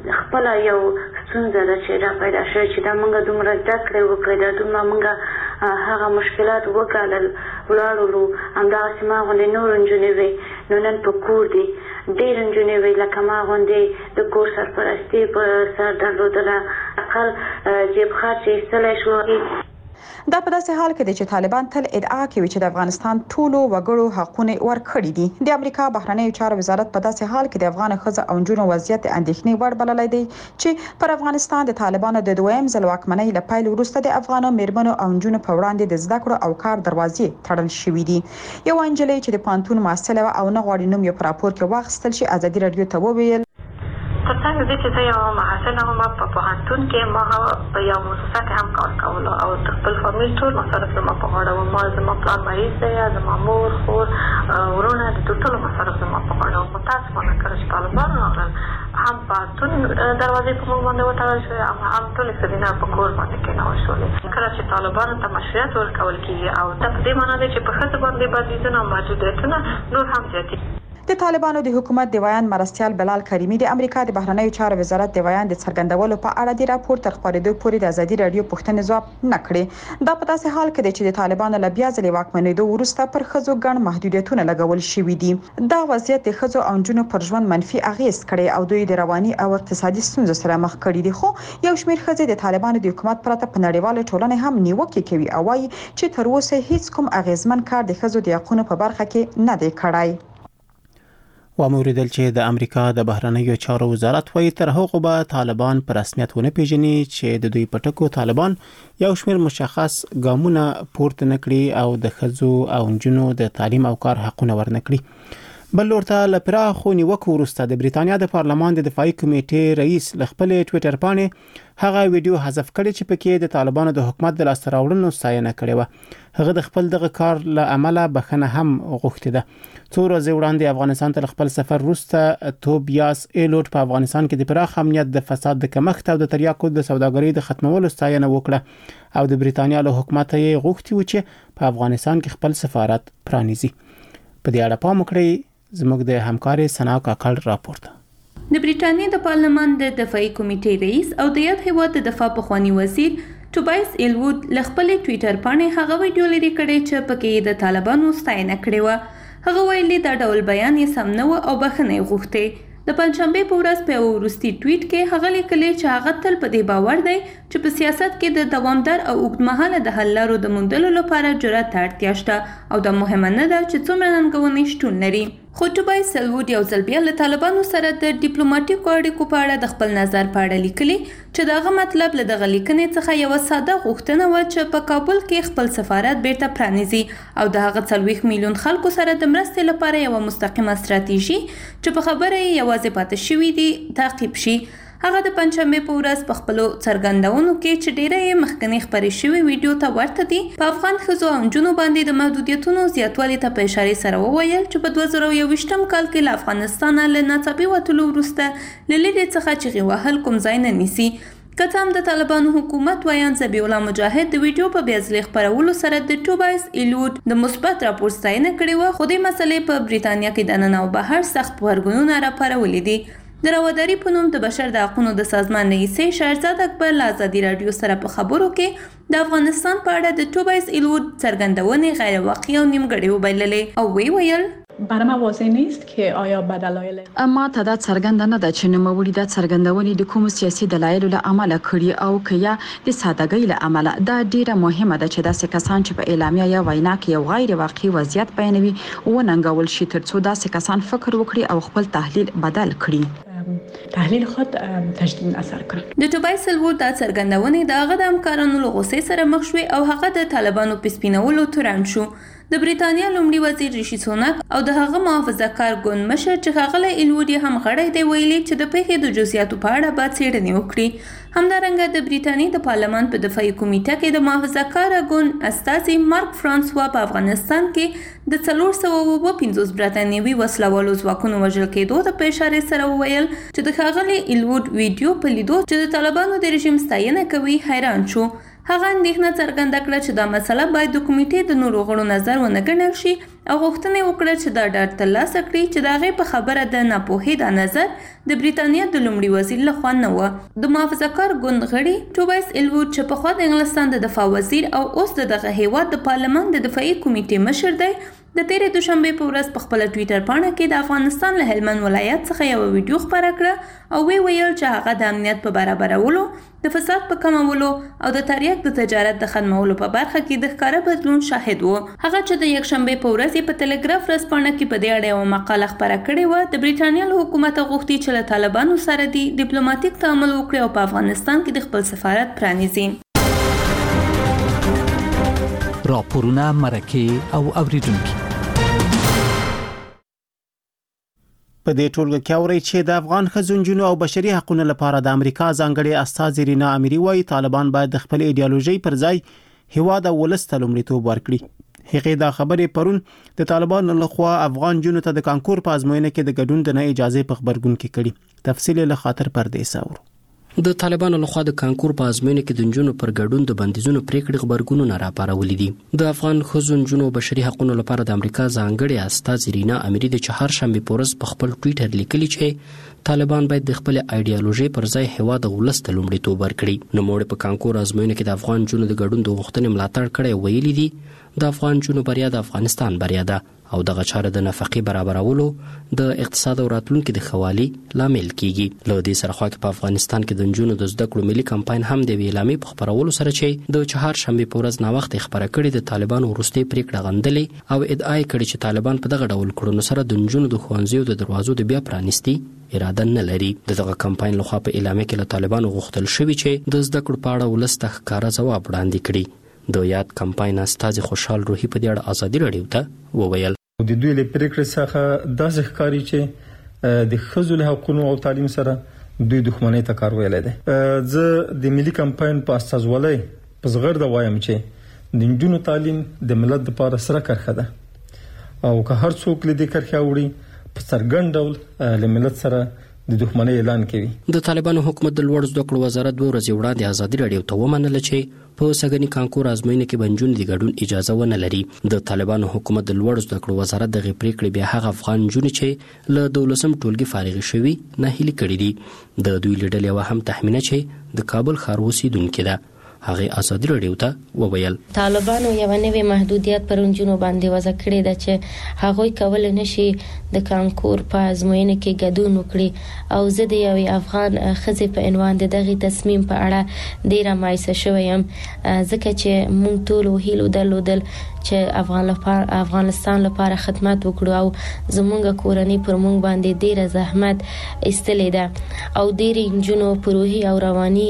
خپل یو ستونزه ده چې دا پیدا شوه چې دا موږ دومره زده کړې وکړې دا دومره موږ هغه مشکلات وګالل ولاړو همداسې ما غوندې نور نجونې وې نو نن په کور دي ډېر نجونې وې لکه ما غوندې د کور سرپرستي په سر درلودله اقل جیب خرچ یې ایستلی شو. دا په داسې حال کې دی چې طالبان تل ادعا کوي چې د افغانستان ټولو وګړو حقونه ورکړي دي. د امریکا بهرنیو چارو وزارت په داسې حال کې د افغان ښځو او نجونو وضعیت اندېښنې وړ بللی دی چې پر افغانستان د طالبانو د دویم ځل واکمنۍ له پیل وروسته د افغانو میرمنو او نجونو په وړاندې د زده کړو او کار دروازې تړل شوې دي. یو نجلۍ چې د پوهنتون محصله او نه غواړي نوم یې په راپور کې واخیستل شي ازادي راډیو ته وویل ترڅنګ دې چې زه یو محصله وم په پوهنتون کې ما په یو مؤسسه کې هم کار کولو او د خپل فامیل ټول مصارف زما په غاړه وو. ما زما پلار مریض دی، زما مور خور ورونه د ټولو مصارف زما په غاړه وو. متاسفانه کله چې طالبان راغلل هم پوهنتون دروازې په موږ باندې وتړل شوې هم ټولې ښځینه په کور باندې کېنول شولې. کله چې طالبانو ته مشروعیت ورکول کېږي او دا په دې معنا دی چې په ښځو باندې بندیزونه او محدودیتونه نور هم زیاتېږي. د طالبانو د حکومت د ویان مرستیال بلال کریمي د امریکا د بهرنیو چارو وزارت د ویان د څرګندولو په اړه د راپور تر خپرېدو پورې د ازادي راډیو پوښتنې ځواب نه کړې. دا په داسې حال کې دی چې د طالبانو له بیا ځلې واکمنېدو وروسته پر ښځو ګڼ محدودیتونه لګول شوي دي. دا وضعیت د ښځو او نجونو پر ژوند منفي اغېز کړي او دوی د رواني او اقتصادي ستونزو سره مخ کړي دي. خو یو شمېر ښځې د طالبانو د حکومت پرته په نړیواله ټولنه هم نیوکې کوي او وایي چې تر اوسه هیڅ کوم اغېزمن کار د ښځو د حقوقو په برخه کې نه دی کړی. وموریدل چې د امریکا د بهرنیو چارو وزارت وایي تر هغه به طالبان په رسمیت ونه پیژني چې د دوی پټکو طالبان یو شمېر مشخص ګامونه پورته نکړي او د ښځو او نجونو د تعلیم او کار حقونه ورنکړي. بل لورته له پراخو نیوکو وروسته د بریتانیا د پارلمان د دفاعي کمیټې رئیس له خپل ټویټر باندې هغه ویډیو حذف کړی چې پکې د طالبانو د حکومت د لاسته راوړنو ستاینه کړې و. هغه د خپل دغه کار له عمله بخښنه هم غوښتې ده. څو ورځې وړاندې افغانستان ته خپل سفر وروسته توبیاس ایلوټ په افغانستان کې د پراخ امنیت د فساد د کمښت او د تریاکو د سوداګرۍ د ختمولو ستاینه وکړه او د بریتانیا له حکومت یې غوښتي و چې په افغانستان کې خپل سفارت پرانیزي. په دې اړه پام وکړئ. زموږ د همکاري سنا کاکړ راپورته. د بریټانیا د پارلمان د دفاعي کمیټې رئیس او د یاد هیواد د دفاع پخوانی وزیر توبیاس ایلوډ له خپل ټویټر باندې هغه ویډیو لري کړی چې پکې د طالبانو ستاینه کړې و. هغه ویلي دا ډول بیان یې سم نه و او بخښنه غوښتې. د پنځشنبه په ورځ په ورستي ټویټ کې هغه لیکلی چې هغه تل په دې باور دی چې په سیاست کې د دوامدار او اوږدمهاله د حل لارو د موندلو لپاره جرأت ته اړتیا شته او دا مهمه نه ده چې څومره ننګونې شتون لري. خو توبیاس ایلوډ یو ځل بیا له طالبانو سره د ډیپلوماټیکو اړیکو په اړه د خپل نظر په اړه لیکلي چې دغه مطلب له دغه لیکنې څخه یو ساده غوښتنه و چې په کابل کې خپل سفارت بیرته پرانیزي او د هغه 40 میلیون خلکو سره د مرستې لپاره یو مستقیمه ستراتیژي چې په خبره یې یوازې پاتې شوې دي تعقیب شي. هغه د پنځشنبه په ورځ په خپل څرګندونو کې چې ډیره یې مخکنی خبرې شوې ویډیو ته ورته دي په افغان ښځو او نجونو باندې د محدودیتونو زیاتوالي ته په اشاره سره وویل چې په 2021 کال کې له افغانستان له ناڅاپي وتلو وروسته له لیدې څخه چغې وهل کوم ځای نه نیسي. که څه هم د طالبانو حکومت ویان ذبیح الله مجاهد د ویډیو په بیا ځلې خپرولو سره د توبیاس ایلوډ د مثبت راپور ستاینه کړې وه خو دې مسلې په بریتانیا کې دننه او بهر سخت غبرګونونه راپارولي دي. د راوداري په نوم د بشر د حقوقو د سازمان رئیس شهرزاد اکبر له ازادي راډیو سره په خبرو کې د افغانستان په اړه د توبیاس ایلوډ څرګندونې غیر واقعي او نیمګړې وبللې او ویل برای ما واضح نیست که آیا به دلایل ما ته دا څرګنده نه ده چې نوموړي دا څرګندونې د کوم سیاسي دلایلو له امله کړي او که یا د سادهګۍ له امله. دا ډیره مهمه ده چې داسې کسان چې په اعلامیه یا وینا کې یو غیر واقعي وضعیت بیانوي وننګول شي ترڅو داسې کسان فکر وکړي او خپل تحلیل بدل کړي. تحلیل خود تجدید اثر کړ. د توبیاس ایلوډ د څرګندونې د هغه د همکارانو له غوسې سره مخ شوې او هغه د طالبانو په سپینولو تورن شو. د بریتانیا لومړي وزیر ریشي سوناک او د هغه محافظه کار ګوند مشر چې ښاغلی ایلوډ هم غړی دی ویلي چې د پیښې د جزئیاتو په اړه باید څېړنې وکړي. همدارنګه د بریتانیا د پارلمان په دفاعي کمیټه کې د محافظه کار ګوند استازي مارک فرانسوا په افغانستان کې د 450 برتانوي وسلوالو ځواکونو وژل کېدو ته په اشاره سره وویل چې د ښاغلي ایلوډ ویډیو په لیدو چې د طالبانو د رژیم ستاینه کوي حیران شو. هغه اندېښنه څرګنده کړه چې دا مسله باید د کمیټې د نورو غړو نظر ونه ګڼل شي او غوښتنه وکړه چې دا ډاډ ترلاسه کړي چې د هغې په خبره د ناپوهۍ دا نظر د بریتانیا د لومړي وزیر لخوا نه و. د محافظه‌کار ګوند غړي ټوبایس ایلوود چې پخوا د انګلستان د دفاع وزیر او اوس د دغه هیواد د پارلمان د دفاعي کمیټې مشر دی، د تیرې دوشنبې په ورځ په خپله ټویټر پاڼه کې د افغانستان له هلمند ولایت څخه یوه ویډیو خپره کړه او ویل چې هغه د امنیت په برابرولو، د فساد په کمولو او د تریاک د تجارت د ختمولو په برخه کې د ښکاره بدلون شاهد و. هغه چې د یکشنبې په ورځ په ټلګراف ورځپاڼه کې په دې اړه یوه مقاله خپره کړې وه. د بریټانیا له حکومته غوښتي چې له طالبانو سره دې ډیپلوماټیک تعامل وکړي او په افغانستان کې د خپل سفارت پرانیزي. راپورونه، مرکې او اوریدونکي په دې ټولګه کې اوري چې د افغان ښځو، نجونو او بشري حقوقو لپاره د امریکا ځانګړي استازي رینا اميري وايي طالبان باید د خپل ایډیالوژي پر ځای هیواد او ولس ته لومړیتوب ورکړي. هغه دا خبرې پرون د طالبانو لخوا افغان جنونو ته د کانکور په ازموینه کې د ګډون د نه اجازه په خبرګون کې کړي. تفصیل له خاطر پردیس اورو. د طالبانو لخوا د کانکور په ازموینه کې د نجونو پر ګډون د بندیزونو پریکړې خبرګونونه راپارولې دي. د افغان ښځو، نجونو او بشري حقوقو لپاره د امریکا ځانګړي استازي رینا اميري د چهارشنبه په ورځ په خپل ټویټر لیکلي چې طالبان باید د خپل ایډیالوژي پر ځای هیواد او ولس ته لومړیتوب ورکړي. نو موږ په کانکور ازموینه کې د افغان نجونو د ګډون د غوښتنې ملاتړ کړی ویلي دي د افغان نجونو بریا د افغانستان بریا ده او دغه چاره د نفقې برابرولو، د اقتصاد او راتلونکو د خوالي لامل کیږي. له دې سره خو په افغانستان کې د نجونو د زده کړو ملي کمپاین هم د ویلامي په خبرولو سره چې د چهارشنبه په ورځ نا وخت خبره کړې د طالبانو وروستي پریکړه غندلې او ادعا کړې چې طالبان په دغه ډول کړنو سره د نجونو د ښوونځیو د دروازو د بیا پرانیستي اراده نه لري. دغه کمپاین لخوا په اعلامیه کې له طالبانو غوښتل شوی چې د زده کړو په اړه ولس ته ښکاره ځواب وړاندې کړي. د یاد کمپاین استازي خوشحال روحي په دې اړه ازادي راډیو ته وویل د دوی له پریکړې څخه د ځخکاري چې د ښځو له حقوقو او تعلیم سره دوی دښمنۍ ته کار ویل دي. زه د ملي کمپاین په استازولۍ په زغر د وایم چې د نجونو تعلیم د ملت لپاره سره کرخه ده او که هر څوک له دې کرخه وړي په څرګند ډول له ملت سره د دښمنۍ اعلان کوي. د طالبانو حکومت د لوړ زده کړو وزارت 2 ورځې وړاندې ازادي راډیو ته ومنله چې په سګنی کانکور ازموینه کې بنجون د ګډون اجازه ونه لري. د طالبانو حکومت د لوړ زده کړو وزارت د پریکړې بیا هغه افغان جون چې له 12 ټولګي فارغ شوي نه هلي کړي دي. د دوی لیدل یو هم تخمینه چې د کابل ښار اوسیدونکو ده. هغه ازادي راډیو ته وویل طالبانو یو نوې محدودیت پر نجونو باندې وضع کړې ده چې هغه کول نشي د کانکور په ازموینه کې ګډون وکړي او زه د یو افغان ښځې په عنوان د دغه تصمیم په اړه ډیره مایوسه شوم ځکه چې موږ ټول هیلو درلودل چې افغانستان لپاره خدمت وکړو او زموږ کورنۍ پر موږ باندې ډیره زحمت ایستلې ده او ډیره نجونو په روحي او رواني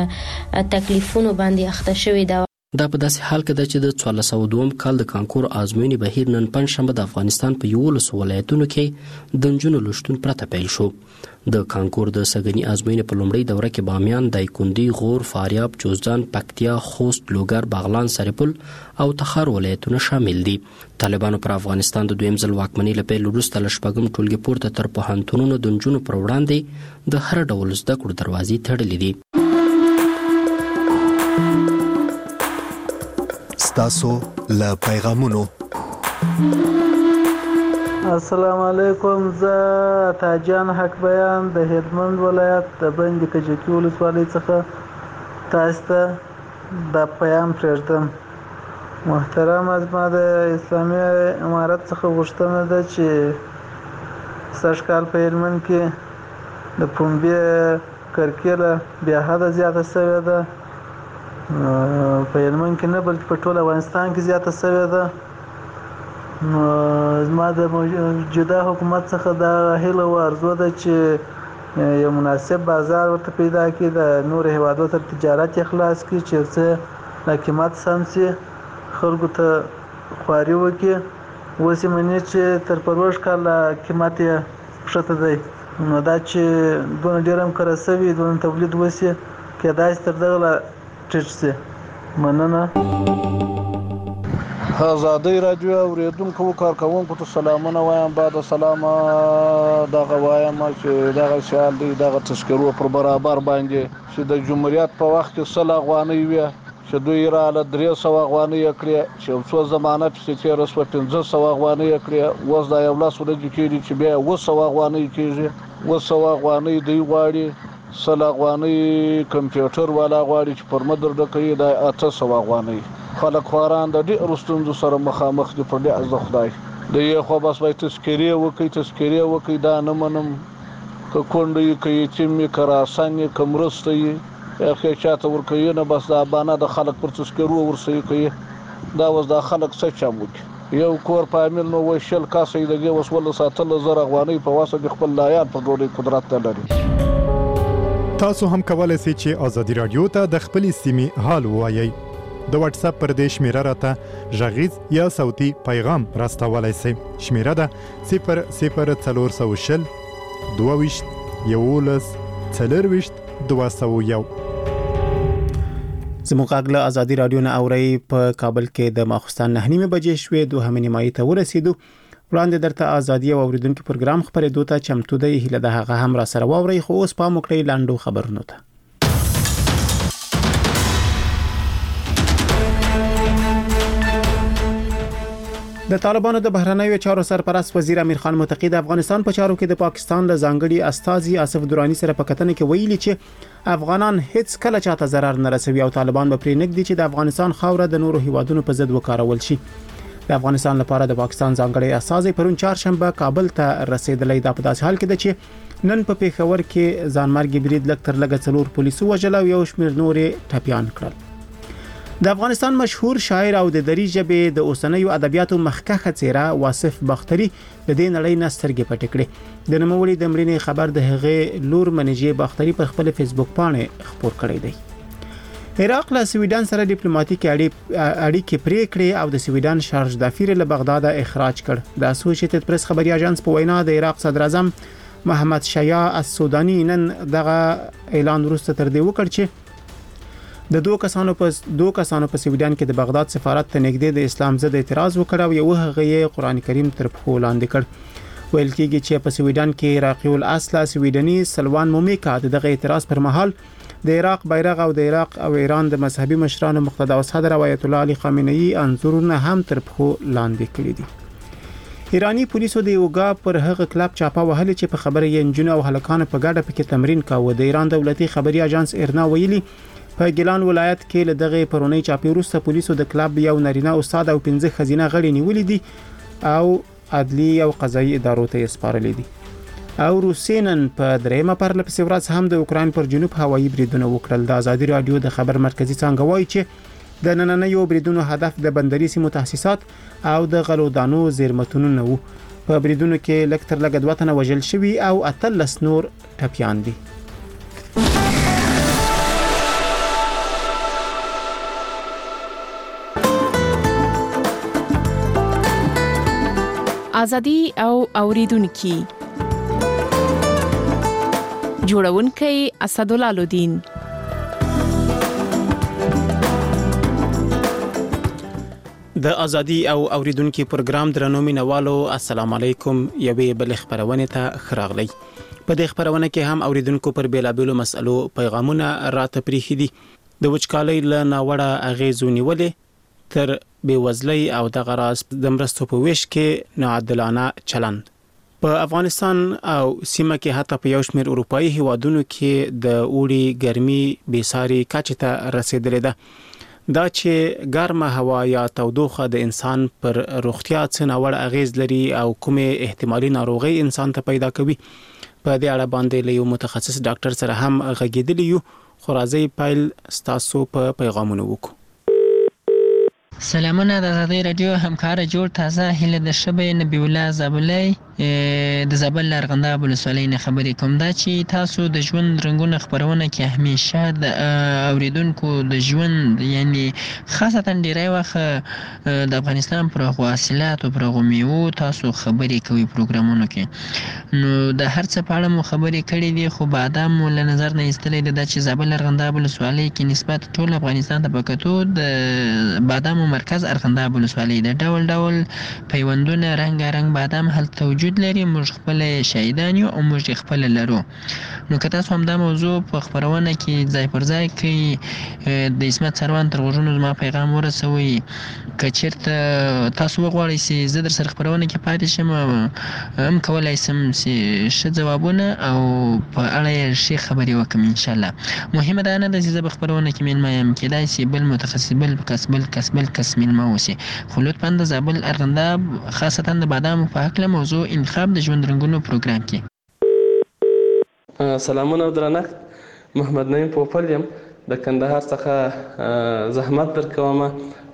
تکلیفونو باندې اخته شوې ده. دا په داسې حال کې ده چې د 1402 کال د کانکور ازموینې بهیر نن پنځشنبه د افغانستان په 11 ولایتونو کې د نجونو لوستون پرته پیل شو. د کانکور د سګنی ازموینې په لومړۍ دوره کې بامیان، دایکندي، غور، فاریاب، جوزجان، پکتیا، خوست، لوګر، بغلان، سرپل او تخار ولایتونه شامل دي. طالبانو پر افغانستان د دویم ځل واکمنۍ له پیل وروسته له شپږم ټولګي پورته تر پوهنتونونو د نجونو پر وړاندې د هر ډول زده کړو دروازې تړلې دي. تاسو له پیغامونو السلام علیکم. زه تاجان حق بیان د هلمند ولایت د بند کجکی ولسوالۍ څخه تاسو ته د پیغام پرېږدم. محترم ازما د اسلامي امارت څخه غوښتنه ده چې سږ کال په هلمند کې د پنبې کرکیله بیا حده زیاته شوې ده. په هلمند کې نه بلکې په ټول افغانستان کې زیاته شوې ده. زما د موجوده حکومت څخه دا هیله او ارزو ده چې یو مناسب بازار ورته پیدا کړي، د نور هیوادو تر تجارت خلاص کړي چې څه له قیمت سم شي، خلکو ته خواري وکړي. اوس یې مني چې تر پروژ کال قیمت یې ښکته دی، نو دا چې دونه ډېر هم کره شوي، دونه تولید وشي، کېدای شي تر دغه ټیټ شي. مننه. ازادي راډیو اوریدونکو کارکونکو ته سلامونه وایم. بعد سلام دغه وایم چې دغه سیال دی دغه تشکرو پر برابر باندې چې د جمهوریت په وخت کې 100 افغانۍ وي چې دوی رااله 300 افغانۍ کړې چې څو زمانه پسې تیر وسو 1500 افغانۍ کړې اوس دا یو لاس ورځ کېږي چې بیا 200 افغانۍ کېږي 200 افغانۍ دی غواړي 100 افغانۍ کمپیوټر والا غواړي چې پر مدر ډکې دا 800 افغانۍ خلک خواران د ډېر ستونزو سره مخامخ دي په دې از خدای د یو خو بس وای تذکری وکي دا نه منم که کونډي کوي چې می کراسانې کمرستي اخی چاته ور کوي نه بس دا باندې د خلک پر تذکرو ورسې کوي دا وز دا خلک څه چموي یو کور په عامل نو وشل کاسې دغه وسول ساتل زر افغانۍ په واسه د خپل لایان په ډوډۍ قدرت لري تاسو هم کولای شئ چې ازادي رادیو ته د خپل سیمې حال وایي د واتس اپ پر دې شمیره راته ژغیز یا صوتي پیغام راستولای شئ شمیره ده 00420 22 11 40 201 زموږ غږ له ازادي رادیو نه اوري په کابل کې د ماخستان 9:30 بجې شوې 2 نیمایي ته ورسېدو وړاندې درته ازادي او اوریدونکو پروګرام خبرېدو ته چمتو دی هله د هغه هم را سره واوري خو اوس پام وکړئ لاندو خبرونو ته د طالبانو د بهرنیو چارو سرپرست وزیر امیر خان متقی د افغانستان په چارو کې د پاکستان له ځانګړي استازي آصف درانی سره په کتنه کې ویلي چې افغانان هیڅ کله چاته ضرر نه رسوي او طالبان به پرې نګدي چې د افغانستان خاوره د نورو هیوادونو په ضد وکارول شي د افغانستان لپاره د پاکستان ځانګړي استازي پرون چهارشنبه کابل ته رسیدلې د په داسې حال کې ده چې نن په پیښور کې ځانمرګي برید لکتر لګ 4 پولیسو وجل او یو شمېر نورې ټپيان کړل د افغانستان مشهور شاعر او د دری ژبې د اوسنیو ادبیاتو مخکخه څیره واصف بختري د دې نړۍ نسترګې پټ کړې د نوموړي د مړینې خبر د هغې لور منیجې بختري پر خپل فیسبوک باندې خبر کړی دی عراق له سویډن سره ډیپلوماټیک اړیکې پرې کړې او د سویډن شارج دافیر له بغداد اخراج کړ د اسوسییټډ پریس خبري اژانس په وینا د عراق صدر اعظم محمد شیا السودانی نن دغه اعلان وروسته تر دې وکړ چې د دوه کسانو په سویډن کې د بغداد سفارت ته نږدې د اسلام ضد اعتراض وکړ او یو هغه قرآن کریم تر پښو لاندې کړ ویل کېږي چې په سویډن کې عراقي الاصل سویډني سلوان مومیکا دغه اعتراض پر مهال د عراق بیرغ او د عراق او ایران د مذهبي مشرانو مقتدا صدر آیت الله علي خامنه‌ای انځورونه هم تر پښو لاندې کړی دي ایرانی پولیسو د یوګا پر هغه کلب چاپه وهل چې په خبره یې انجن او هلکان په ګډه پکې تمرین کاوه د ایران دولتي خبري اژانس ایرنا ویلي په ګیلان ولایت کې له دغه پرونی چاپی وروسته پولیسو د کلب یو نارینه استاد او 15 خزینه غړي نیولې دي او عدلی او قضایي ادارو ته سپارلې دي او روسینن په درېمه پرله پسې ورځ هم د اوکرين پر جنوب هوایي بریدونه وکړل د ازادي رادیو د خبر مرکزی څنګه وایي چې د نننیو بریدونو هدف د بندري سیمو تاسیسات او د غلودانو زیرمتونو نه وو په بریدونو کې لکتر لګ 2 تنه وژل شوي او 13 نور ټپيان دي ازادي او اوریدونکو جوړونکي اسدالله لودین د ازادي او اوریدونکو پروګرام درنو مینوالو السلام علیکم یوې بل خبرونه ته خراغلی په دې خبرونه کې هم اوریدونکو پر بیلابېلو مسلو پیغامونه راته پریخي دي د وچکالۍ له ناوړه اغیزو نیولې تر بیوزلۍ او د غراس د مرستو په ویش کې ناعادلانه چلند په افغانستان او سیمه کې حتی په یو شمېر اروپאי هیوادونو کې د اوړي ګرمي بیساري کچې ته رسیدلې ده دا چې ګرمه هوا یا تودوخه د انسان پر روغتیا څه ناوړه اغیز لري او کومه احتمالي ناروغي انسان ته پیدا کوي په دې اړه باندې له یو متخصص ډاکټر سره هم غږیدلی یو خو راځي پایل ستاسو په پیغامونو وکړو سلامونه د ازادي رادیو همکار جوړ تازه هله د شبې نبی الله زابلای د زابل لرغنده ولسوالۍ نه خبرې کوم دا چې تاسو د ژوند رنگونه خبرونه کې همیشه د اوریدونکو د ژوند یعنی خاصتا ډیری وخت د افغانستان پر حاصلات او پر میوه تاسو خبرې کوي پروګرامونو کې نو د هر څه په اړه مو خبرې کړې دي خو بعدم ول نظر نه ایستلې د چې زابل لرغنده ولسوالۍ کې نسبت ټول افغانستان ته پکتو د بادام مرکز ارغنداب ولسوالۍ د ډول ډول پیوندونه رنگ بادام هل توجه وجود لري، موږ خپل شهیدان یو او موږ خپل لرو. نو که تاسو هم دا موضوع په خپرونه کې ځای پر ځای کوي، د عصمت سروان تر غوږونو زما پیغام ورسوئ. که چېرته تاسو وغواړئ چې زه در سره خپرونه کې پاتې شم، هم کولی شم چې ښه ځوابونه او په اړه یې ښې خبرې وکړم انشاءالله. مهمه دا نه ده چې زه به خپرونه کې میلمه یم، کیدای شي بل متخصص بل کس میلمه اوسي. خو لطفا د زابل ارغنداب خاصتا د بادامو په هکله موضوع انتخاب د ژوند رنګونو پروګرام کې. سلامونه او درنښت، محمد نعیم پوپل یم د کندهار څخه زحمت درکوم.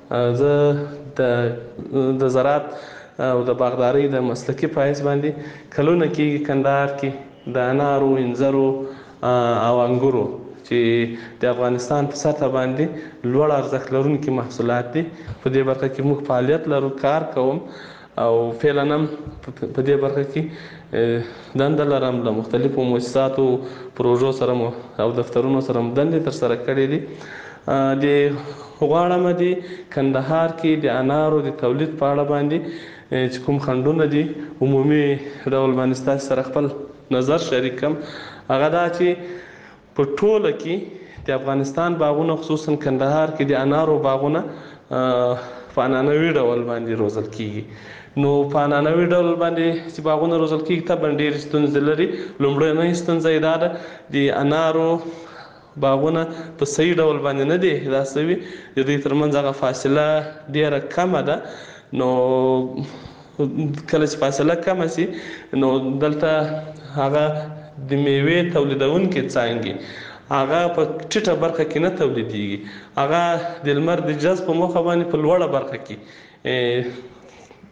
زه د زراعت او د باغدارۍ د مسلکي پایز باندې کلونه کېږي کندهار کې د انارو، انځرو او انګورو چې د افغانستان په سطح باندې لوړ ارزښت لرونکي محصولات دي. په دې برخه کې موږ فعالیت لرو، کار کوم او فعلا هم په دې برخه کې دنده لرم. له مختلفو مؤسساتو پروژو سره او دفترونو سره دندې ترسره کړې دي. غواړم د کندهار کې د انارو د تولید په اړه باندې چې کوم خنډونه دي عمومي ډول باندې ستاسو سره خپل نظر شریک کړم. هغه دا چې په ټوله کې د افغانستان باغونه خصوصا کندهار کې د انارو باغونه په عنعنوي ډول باندې روزل کیږي. نو په عنعنوي ډول باندې چې باغونه روزل کیږي طبعا ډېرې ستونزې لري. لومړنۍ ستونزه یې دا ده د انارو باغونه په صحیح ډول باندې نه دي احداث شوي، د دوی ترمنځ هغه فاصله ډېره کمه ده. نو کله چې فاصله کمه شي نو دلته هغه د میوې تولیدونکي څانګې هغه په ټیټه برخه کې نه تولیدېږي، هغه د لمر د جذب په موخه باندې په لوړه برخه کې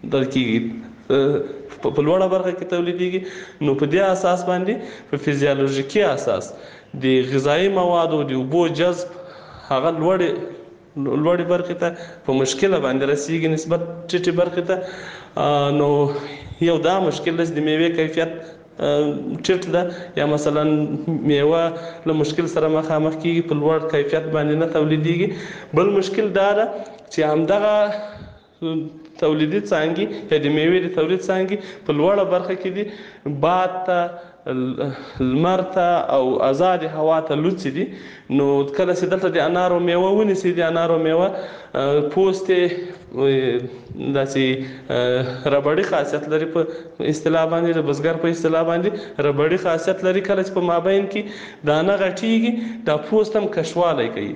په لوړه برخه کې تولیدېږي. نو په دې اساس باندې په فزیولوژیکي اساس د غذایي موادو د اوبو جذب هغه لوړې برخې ته په مشکله باندې رسیږي نسبت ټیټې برخې ته. نو یو دا مشکل دی، د میوې کیفیت ټیټ ده یا مثلا میوه له مشکل سره مخامخ کیږي، په لوړ کیفیت باندې نه تولیدېږي. بل مشکل دا ده چې همدغه تولیدي څانګې یا د میوې د تولید څانګې په لوړه برخه کې دي، باد ته، لمر ته او آزاد هوا ته لوڅې دي. نو کله چې دلته د انارو میوه ونیسي، د انارو میوه پوست داسې ربړي خاصیت لري، په اصطلاح باندې د بزګر په اصطلاح باندې ربړي خاصیت لري. کله چې په مابین کې دانه غټیږي دا پوست هم کشوالی کوي.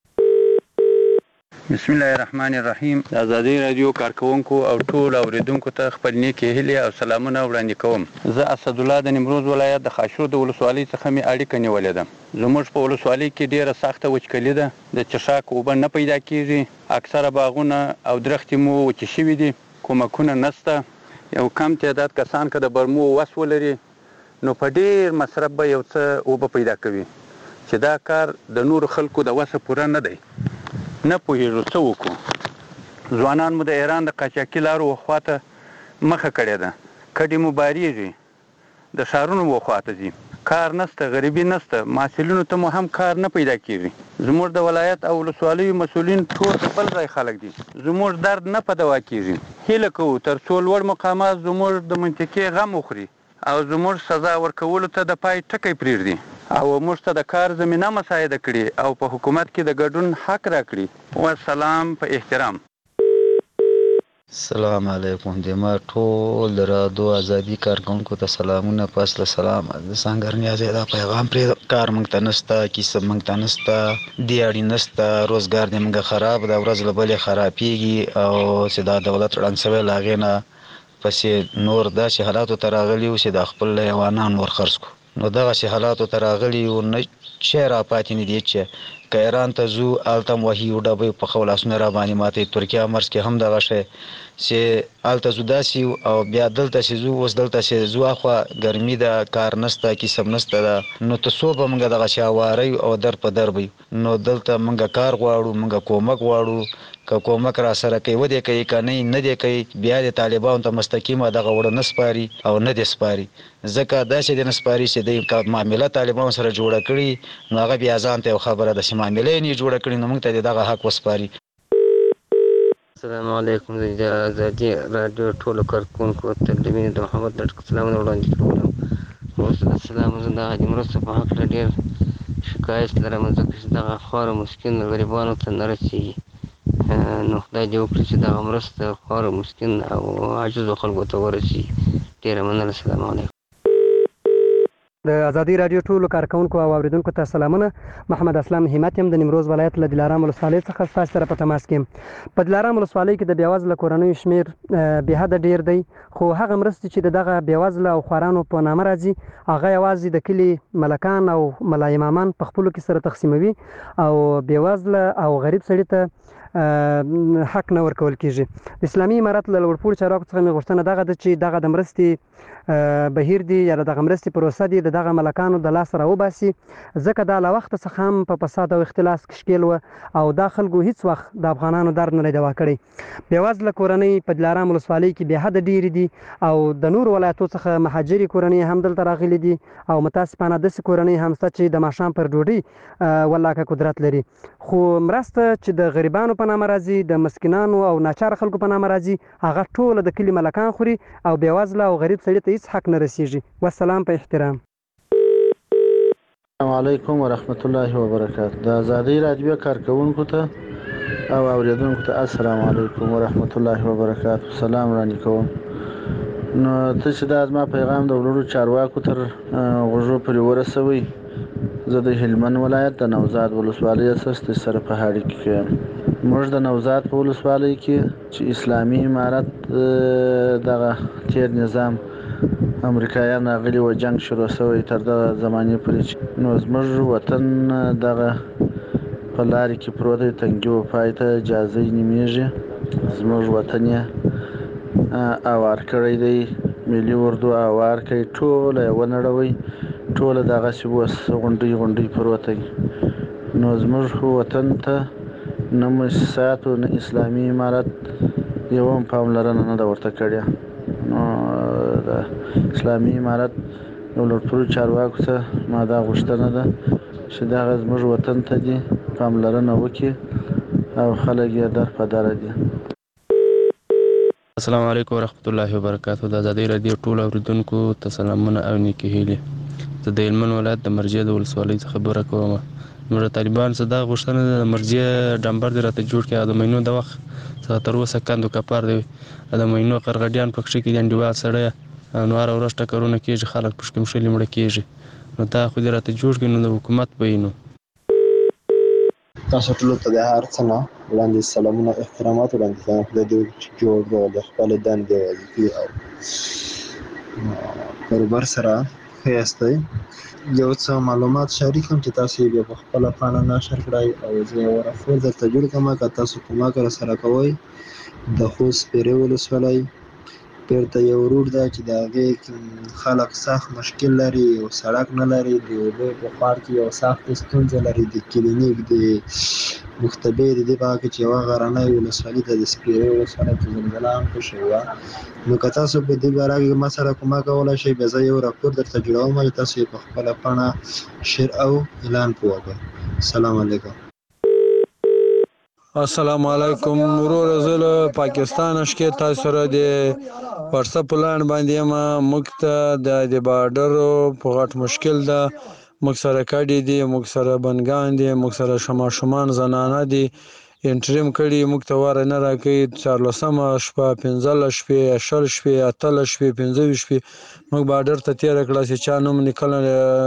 بسم الله الرحمن الرحیم. د ازادي رادیو کارکونکو او ټول اوریدونکو ته خپل نیکې هیلې او سلامونه وړاندې کوم. زه اسد الله د نیمروز ولایت د خاشور د ولسوالۍ څخه مې اړیکه نیولې ده. زموږ په ولسوالۍ کې ډیره سخته وچکلي ده، د چشاک اوبه نه پیدا کیږي، اکثره باغونه او درختې مو وچې شوي دي، کومکونه نشته. یو کم تعداد کسان که د برمو وس ولري نو په ډیر مصرف به یو څه اوبه پیدا کوي، چې دا کار د نورو خلکو د وسه پوره نه دی. نه پوهېږو څه وکړو. ځوانان مو د ایران د قاچاقي لارو خواته مخه کړې ده، کډې مو بارېږي، د ښارونو خواته ځي، کار نشته، غریبي نشته، محصلینو ته مو هم کار نه پیدا کېږي. زموږ د ولایت او ولسوالیو مسؤلین ټول د بل ځای خلک دي، زموږ درد نه په دوا کېږي. هیله کوو تر څو لوړ مقامات زموږ د منطقې غم وخوري او زموږ سزا ورکولو ته د پای ټکی پرېږدي او موږ ته د کار زمینه مساعده کړي او په حکومت کې د ګډون حق راکړي. والسلام په احترام. السلام علیکم. د ما ټول د رادیو ازادي کارکونکو ته سلامونه. پس له سلام د سنگر نیازه دا پیغام پرې کار مونږ ته نشته، کیسه مونږ ته نشته، دیاړي نشته، روزګار دې مونږ خراب ده، ورځ له بلې خرابېږي او چې دا دولت ړنګ شوی له هغې نه پسې نور داسې حالاتو ته راغلي وو چې د خپل حیوانان نور خرڅ کړو. نو دغسې حالاتو ته راغلي وو، نه شی را پاتې نه دي چې که ایران ته ځو هلته هم وهي ډبۍ په ښو لاسونه را باندې ماتوي. ترکیه مرز کې هم دغه شی چې هلته ځو داسې او بیا دلته چې ځو، اوس دلته چې ځو اخوا ګرمي ده، کار نشته، کسب نشته ده، نو ته څو به موږ دغسې هواری او در په در به یو. نو دلته موږ کار غواړو، موږ کومک غواړو. که کومک را سره کوي ودې کوي، که نه دې کوي، بیا د طالبانو ته مستقیمه دغه وړه نه سپاري او نه دې سپاري، ځکه داسې دې نه سپاري چې دوی که معامله طالبانو سره جوړه کړي نو هغه بیا ځان ته یو خبره ده چې معامله یې نه جوړه کړي نو موږ ته دې دغه حق وسپاري. السلام علیکم د ازادي رادیو ټولو کارکونکو ته د مینې د محمد لټک سلامونه وړاندې کوم. اوس السلام زه د هغې مرستو په هکله ډېر شکایت لرم، ځکه چې دغه خوار او مسکین غریبانو ته نه رسېږي. نو خدای دې وکړي چې دغه مرسته خوار او مسکین او عاجزو خلکو ته ورسېږي. ډېره مننه. السلام علیکم. د ازادي رادیو ټولو کارکونکو او اوریدونکو ته سلامونه. محمد اسلام همت یم د نیمروز ولایت له دلارام ولسوالۍ څخه ستاسو سره په تماس کې یم. په دلارام ولسوالۍ کې د بېوزله کورنیو شمېر بې حده ډېر دی، خو هغه مرستې چې د دغه بېوزله او خوارانو په نامه راځي هغه یوازې د کلي ملکان او ملا امامان په خپلو کې سره تقسیموي او بېوزله او غریب سړي ته حق نه ورکول کیږي. د اسلامي امارت له لوړپوړو چارواکو څخه مې غوښتنه دغه ده چې دغه د مرستې بهیر دی یا دغه مرستې پروسه دی د دغه ملکانو د لاسه راوباسي، ځکه دا له وخته څخه هم په فساد او اختلاس کې ښکېل وه او دا خلکو هیڅ وخت د افغانانو درد نه دی دوا کړی. بېوزله کورنۍ په دلارام ولسوالۍ کې بې حده ډېرې دي او د نورو ولایتو څخه مهاجرې کورنۍ هم دلته راغلي دي او متاسفانه داسې کورنۍ هم شته چې د ماښام پر ډوډۍ ولاکه قدرت لري. خو مرسته چې د غریبانو په نامه راځي، د مسکینانو او ناچاره خلکو په نامه راځي، هغه ټوله د کلي ملکان خوري او بېوزله او غریب سړي ته هیڅ حق نه رسیږي. والسلام په احترام. السلام علیکم ورحمت الله وبرکاته. د ازادي رادیو کارکونکو ته او اوریدونکو ته السلام علیکم ورحمت الله وبرکاته. سلام وړاندې کوم. نو ته چې دا زما پیغام د ولورو چارواکو تر غوږو پورې ورسوئ. زه د هلمند ولایت د نوزاد ولسوالۍ اساس سره په هاړي کې یم. موږ د نوزاد په ولسوالۍ کې چې اسلامي امارت دغه تیر نظام امریکایان راغلي و، جنگ شروع شوی تر دغه زمانې پورې، نو زموږ وطن دغه په لارې کې پروت دی، تنګي و پای ته جازۍ نومیږي. زموږ وطن یې اوار کړی دی، ملي اردو اوار کوي، ټوله یې ونړوئ، ټوله دغسې اوس غونډۍ غونډۍ پروت دی. نو زموږ وطن ته نه مؤسساتو نه اسلامي امارت یو هم پاملرنه نه ده ورته کړې. نو د اسلامي امارت یو لوړپوړو چارواکو ته ما دا غوښتنه ده چې دغه زموږ وطن ته دې پاملرنه وکړي او خلک یې در په دره دي. السلام علیکم ورحمت الله وبرکاته. د ازادي رادیو ټولو اوریدونکو ته سلامونه او نیکې هیلې. زه د هلمند ولایت د مرجې د ولسوالۍ څخه خبره کوم. موږ طالبان څخه دا غوښتنه ده د مرجې ډمبر دې راته جوړ کړي. د مینو د وخت څخه تر اوسه کندو کپار دی، د مینو قرغډیان پکښې کې دي، انډیوال سړی نو هره ورځ ټکرونه کېږي، خلک پکښې مشلې مړه کېږي. نو دا خو دې راته جوړ کړي، نو د حکومت به یې نو تاسو ټولو ته د هر څه نه وړاندې سلامونه احترامات وړاندې کوم. خدای دې وکړي چې جوړ د خپلې دندې وظیفې او کاروبار سره ښه یاستئ. یو څه معلومات شریکم چې تاسو یې بیا په خپله پاڼه نشر کړئ او زه یې راپور درته جوړ کړم. که تاسو کومک راسره کوئ، د خوست سپیرې ولسوالۍ بیرته یو روډ ده چې د هغې خلک سخت مشکل لري، یو سړک نه لري، د اوبو په خواړ کې یو سختې ستونزه لري، د کلینیک د مختبر د دې په هغه کې چې یوه غرنۍ ولسوالي ده د سپیرې ولسوالۍ چې زلزله هم پکښې وه. نو که تاسو په دې باره کې ما سره کومک کولی شئ، بیا زه یو راپور درته جوړوم چې تاسو یې په خپله پاڼه شیر او اعلان وکړئ. السلام علیکم. السلام علیکم ورور، زه له پاکستان شکې تاسو سره د واتساپ لاین باندې یم. موږ ته د بارډرو په غټ مشکل ده، موږ سره کډې دي، موږ سره بنګان دي، موږ سره ماشومان زنانه دي، انټریم کړي، موږ ته واره نه راکوي. 14مه شپه، 15 شپې، 20 شپې، 18 شپې، 25 شپې موږ بارډر ته تېره کړه چې چا نوم لیکلی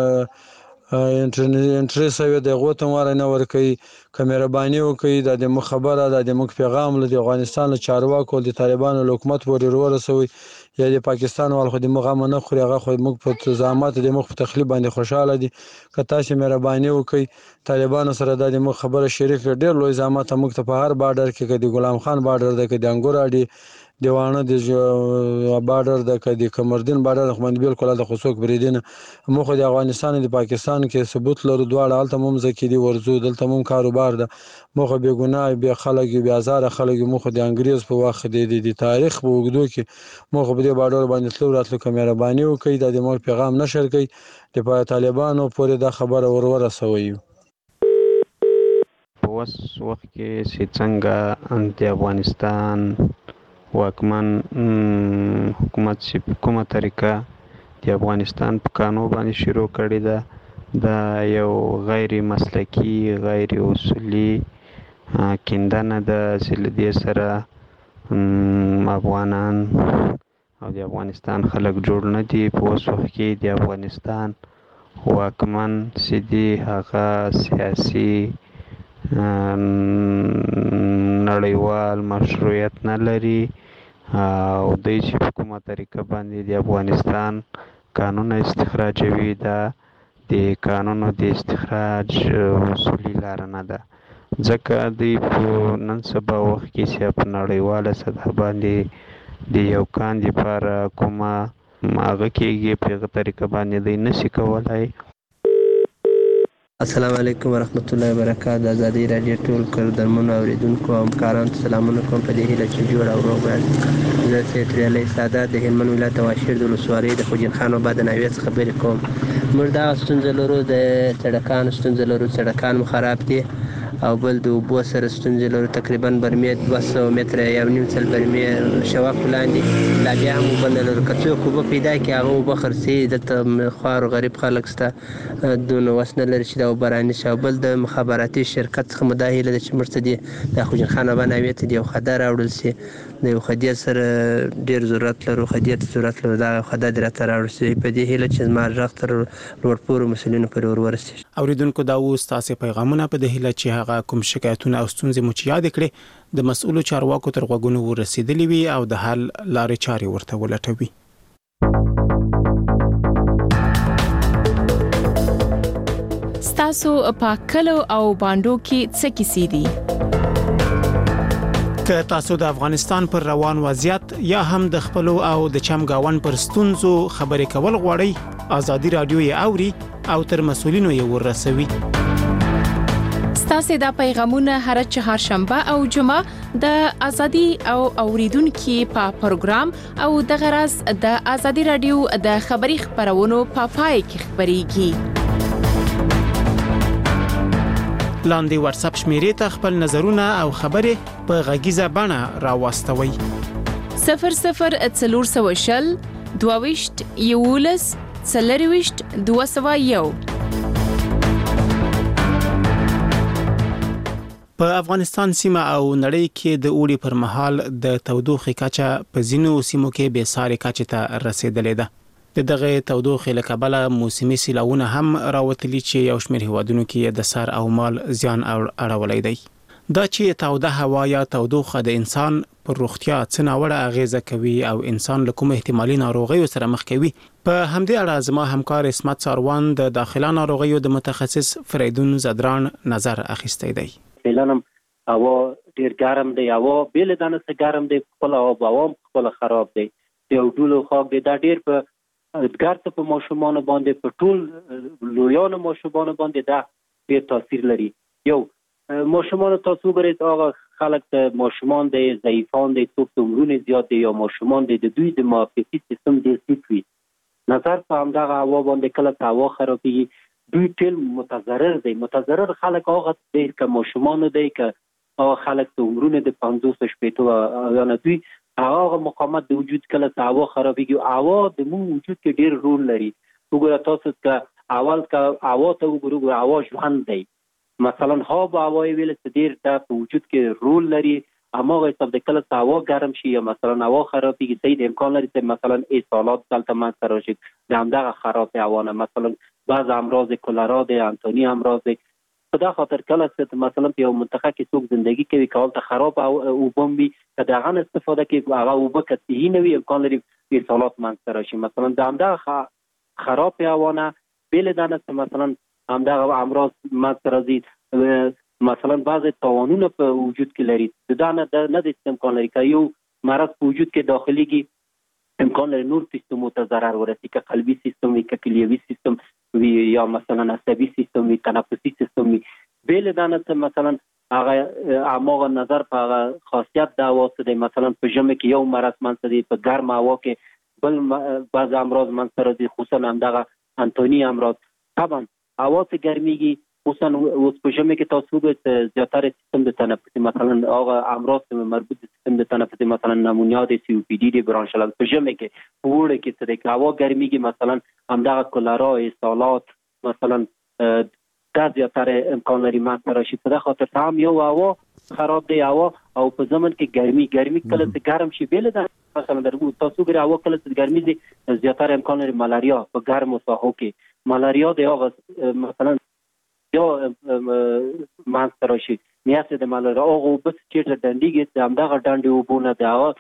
انټرې سوی د هغو ته واره نه ورکوي. که مهرباني وکړئ، دا د موږ خبره ده، د موږ پیغام له د افغانستان له چارواکو د طالبانو له حکومت پورې ورسوئ. یا د پاکستان وال خو د موږ غم نه خوري، هغه خو موږ په زحمت د موږ په تخلیف باندې خوشحاله دي. که تاسې مهرباني وکړئ طالبانو سره دا د موږ خبره شریک کړئ. ډېر لوی زحمت موږ ته په هر بارډر کې، که د غلام خان بارډر ده، که د انګور اډې د واڼه د بارډر ده، که د کمردین بارډر ده، خو باندې بلکل هلته خو څوک بریدي نه. موږ خو د افغانستان او د پاکستان کې ثبوت لرو، دواړه هلته مو ځکې دي ورځو، دلته مو کاروبار ده. موږ خو بې ګناه بې خلک یو، بې ازاره خلک یو. موږ خو د انګریز په وخت د تاریخ په اوږدو کې موږ خو په دې بارډر باندې تلو راتلو. که مهرباني وکړئ دا د موږ پیغام نشر کړئ، د طالبانو پورې دا خبره ورسوئ. په اوس وخت کې چې څنګه د افغانستان واکمن حکومت چې په کومه طریقه د افغانستان په قانون باندې شروع کړې ده، دا یو غیر مسلکی غیر اصولي کیندنه ده چې له دې سره افغانان او د افغانستان خلک جوړ نه دي. په اوس وخت کې د افغانستان واکمن چې دی هغه سیاسي نړیوال مشروعیت نه لري او دوی چې په کومه طریقه باندې د افغانستان قانون استخراجوي دا د قانونو د استخراج اصولي لاره نه ده، ځکه دوی په نن سبا وخت کې چې په نړیواله سطح باندې د یو کان لپاره کومه هغه کېږي په هغه طریقه باندې دوی نشي کولی. السلام علیکم ورحمت الله وبرکاته. د ازادي راډیو ټول کردرمنو اوریدونکو او همکارانو ته سلامونه کوم په دې هیله چې جوړ او روغ یاست. زه سید علی سادات د هلمند ولایت واشیر د ولسوالۍ د خوجین خان آباد د ناوې څخه خبرې کوم. موږ دغه ستونزه لرو، د سړکانو ستونزه لرو، سړکان مو خراب دي او بل د اوبو سره ستونزې لرو. تقریبا برمې 200 متره یا 1.5 برمې شواف لاندې لا بیا هم اوبه نه لرو. که څوک اوبه پیدا کړي هغه اوبه خرڅوي، دلته خوار و غریب خلک شته دونه وس نه لري چې دا اوبه رانیسي. او بل د مخابراتي شرکت څخه مو دا هیله ده چې موږ ته د خوجین خان آباد ناوې ته د یو خده راوړل شي. د یو خدې سره ډېر ضرورت لرو، خدې ته ضرورت لرو، دا خده دې راته راوړل شي. په دې هیله چې زما غږ تر لوړپوړو مسؤلینو پورې ورسېږي. اوریدونکو دا اوس تاسو پیغامونه په دې هیله چې هغه کوم شکایتونه او ستونزې مو چې یاد کړې د مسؤلو چارواکو تر غوږونو ورسېدلې وي او د حل لارې چارې ورته ولټوي. ستاسو په کلو او باندو کې څه کیسې دي؟ که تاسو د افغانستان پر روان وضعیت یا هم د خپلو او د چمګاون پر ستونزو خبرې کول غواړئ، ازادي رادیو یې اوري او تر مسؤلینو یې ورسوي. ستاسو د پیغامونه هر چهارشنبه او جمعه د ازادي او اوریدونکو په پروګرام او د غرض د ازادي رادیو د خبري خبرونو په پای کې خبريږي. لاندې واتس اپ شمیرې ته خپل نظرونه او خبرې په غږیزه بڼه راوستوي. 0040 22 یولس 40 201. په افغانستان سیمه او نړۍ کې د اوړي پر مهال د تودوخې کچه په ځینو سیمو کې به ساري کچه ته رسیدلې ده. دغه تودوخې له کبله موسمي سیلاونه هم راوتلي چې یو شمېر هیوادونو کې د سر او مال زیان اړولې دی. دا چې توده هوا یا تودوخه د انسان پر روغتیا څه ناوړه اغیزه کوي او انسان له کوم احتمالي ناروغیو سره مخ کوي، په همدې اړه زما همکار اسمت ساروان د داخله ناروغیو د متخصص فریدون زدران نظر اخیستی دی. فعلا هوا ډیر ګرم دی، هوا بیل دانه څخه ګرم دی، خپل هوا خپل خراب دی، یو ډول خاک دی. دا ډیر په ګرځ په ماشومان باندې په ټول لویان ماشومان باندې دا ډیر تاثیر لري. یو ماشومان تاسو ګورئ هغه خلک د ماشومان د ضعیفان دي، څوک عمرونه زیات دي یا ماشومان دي، د دوی د معافیتي سیستم ډیر ټیټ وي. نظر په همدغه هوا باندې کله هوا خرابېږي، دوی ټول متضرر دي. متضرر خلک هغه دي که ماشومان دي که هغه خلک د عمرونه د 50 شپېتو یا نه دوی هغه مقاومت د وجود کله هوا خرابېږي. هوا د مو وجود کې ډیر رول لري. وګوره تاسو که اول که هوا ته وګورئ، هوا ژوند دی. مثلا هوا ویل چې ډیر د وجود کې رول لري. هماغه حساب د کله هوا ګرم شي یا مثلا هوا خرابېږي، صحیح امکان لري چې مثلا اسهالات دلته منځته راشي د همدغه خراب هوا نه. مثلا بعض امراض کولرا دي، انتوني امراض دي. په دا خاطر کله چې مثلا په یو منطقه کې څوک ژوندۍ کوي کول ته خراب او وبمبي که دغه استفاده کوي هغه وب کتي نه وي، امکان لري اسهالات منځته راشي. مثلا د همدغه خراب هوا نه بیل دانه مثلا همدغه امراض منځته راځي. مثلا بعض تاوانونه په وجود کې لري، دا نه د امکان لري که یو مرض په وجود کې داخليږي امکان لري نور سیستمو ته ضرر ورسي، که قلبي سیستم وي، که کلیوي سیستم وي، یا مثلا عصبي سیستم وي، تنفسي سیستم وي. بیل دانه مثلا هغه اماغه نظر په خاصیت دا واسطه دی. مثلا په ژمي کې یو مرض منځته دی، په ګرم هوا کې بل بعض امراض منځته راځي، خصوصا همدغه انتوني امراض. طبعا هوا څه ګرميږي خصوصا اوس په ژمي کې تاسو وګورئ زیاتره سیستم د تنفسي مثلا هغه امراض مربوط سیستم د تنفسي مثلا نمونیا د سی او پی ډي د برانشل په ژمي کې په وړه کې څه د هوا ګرميږي مثلا همدغه کولرا استالات مثلا دا زیاتره امکان لري ماته راشي په خاطر هم یو هوا خراب دی هوا او په زمن کې ګرمي کله څه ګرم شي بیل ده مثلا درو تاسو ګره هوا کله څه ګرمي دي زیاتره امکان لري ملاریا په ګرمو ساحو کې ملاریا دی هغه مثلا یا مانستر شي نیاسه د ملاریا او بس چې دندګي همدغه ډنډي وبونه دا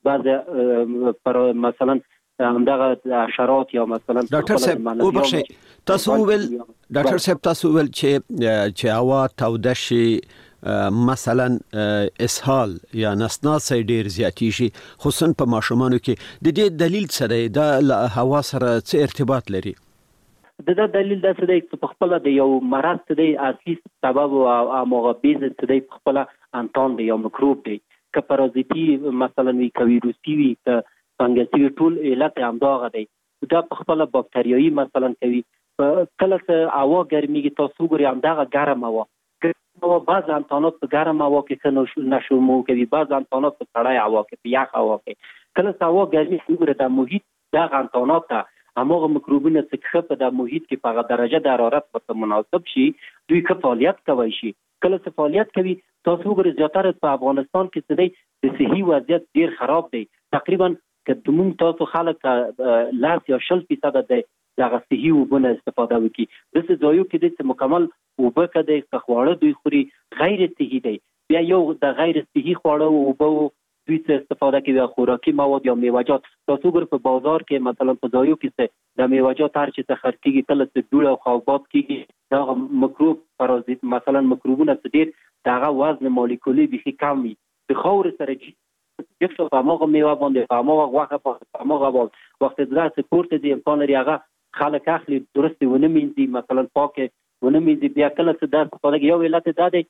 بعض پر مثلا همدغه حشرات یا مثلا ډاکټر صاحب او بخښي تاسو ول ډاکټر صاحب تاسو ول چې هوا توده شي مثلا اسهال یا نسناس ډیر زیاتیږي خصوصا په ماشومانو کې د دې دلیل څه دی دا هوا سره څه ارتباط لري دا دلیل دا څه دی چې په خپل د یو مرض څه دی اصلي سبب او مغبیز څه دی په خپل انتون دی یو میکروب دی که پارازیتی مثلا وی کوي ویروسي وی فنګسي ټول علت همداغه دی دا په خپل باکتریایي مثلا کوي کله چې هوا ګرميږي تاسو ګورئ همدغه ګرم هوا بعض انتانات په ګرم هوا کې نشومو کوي بعض انتانات په سړی هوا کې په یخ هوا کې کله چې هوا ګرمي وګورئ د محیط دغه انتانات همغه میکروبونه چې په د محیط کې په درجه د حرارت په مناسب شي دوی که فعالیت کوي شي کله چې فعالیت کوي تاسو وګورئ زیاتره په افغانستان کې څه دی د صحي وضعیت ډیر خراب دی تقریبا که موږ تاسو خلک لاس یا 0% د دغه صحي وبونه استفاده وکړي د څه ځایو کې د مکمل وبه کده خواړه دوی خوري غیر صحي دی بیا یو د غیر صحي خواړه وبو دوی څه استفاده کوي خوراکي مواد یا میوه‌جات تاسو ګور په بازار کې مثلا په ځایو کې د میوه‌جات هر چې خرڅيږي کله چې ډوله او خوابات کېږي دا میکروب پارازیت مثلا میکروبونه څه ډیر دغه وزن مالیکولي به کم وي د خور سره یکشو په هغه میوه باندې په هغه واخه په هغه وخت دراسه کوړه دي امکان لري هغه خلک اخلي درست ونه مینځي مثلا پاکه ونه مینځي بیا کله څه د خپل یو علت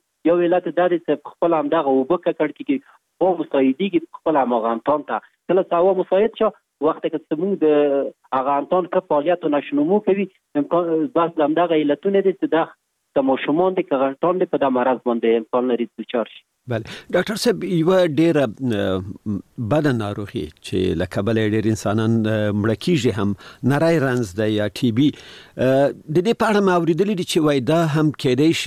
د چې خپل همدغه وبکه کړ کې او مساعدېږي خپل هغه انتان ته کله څاو مساعد شو وخت کې سمون د هغه انتان کې فعالیت نشنمو کوي امکان بس همدغه علتونه دي چې د ماشومان د کغټان په د مرض باندې امکان لري چې چارش بله ډاکټر صاحب یو ډیره بد ناروغي چې لکه بل ډیر انسانان مړه کیږي هم نری رنز دی یا ټي بي د دې په اړه ما اوریدلي دي چې وای دا هم کېدای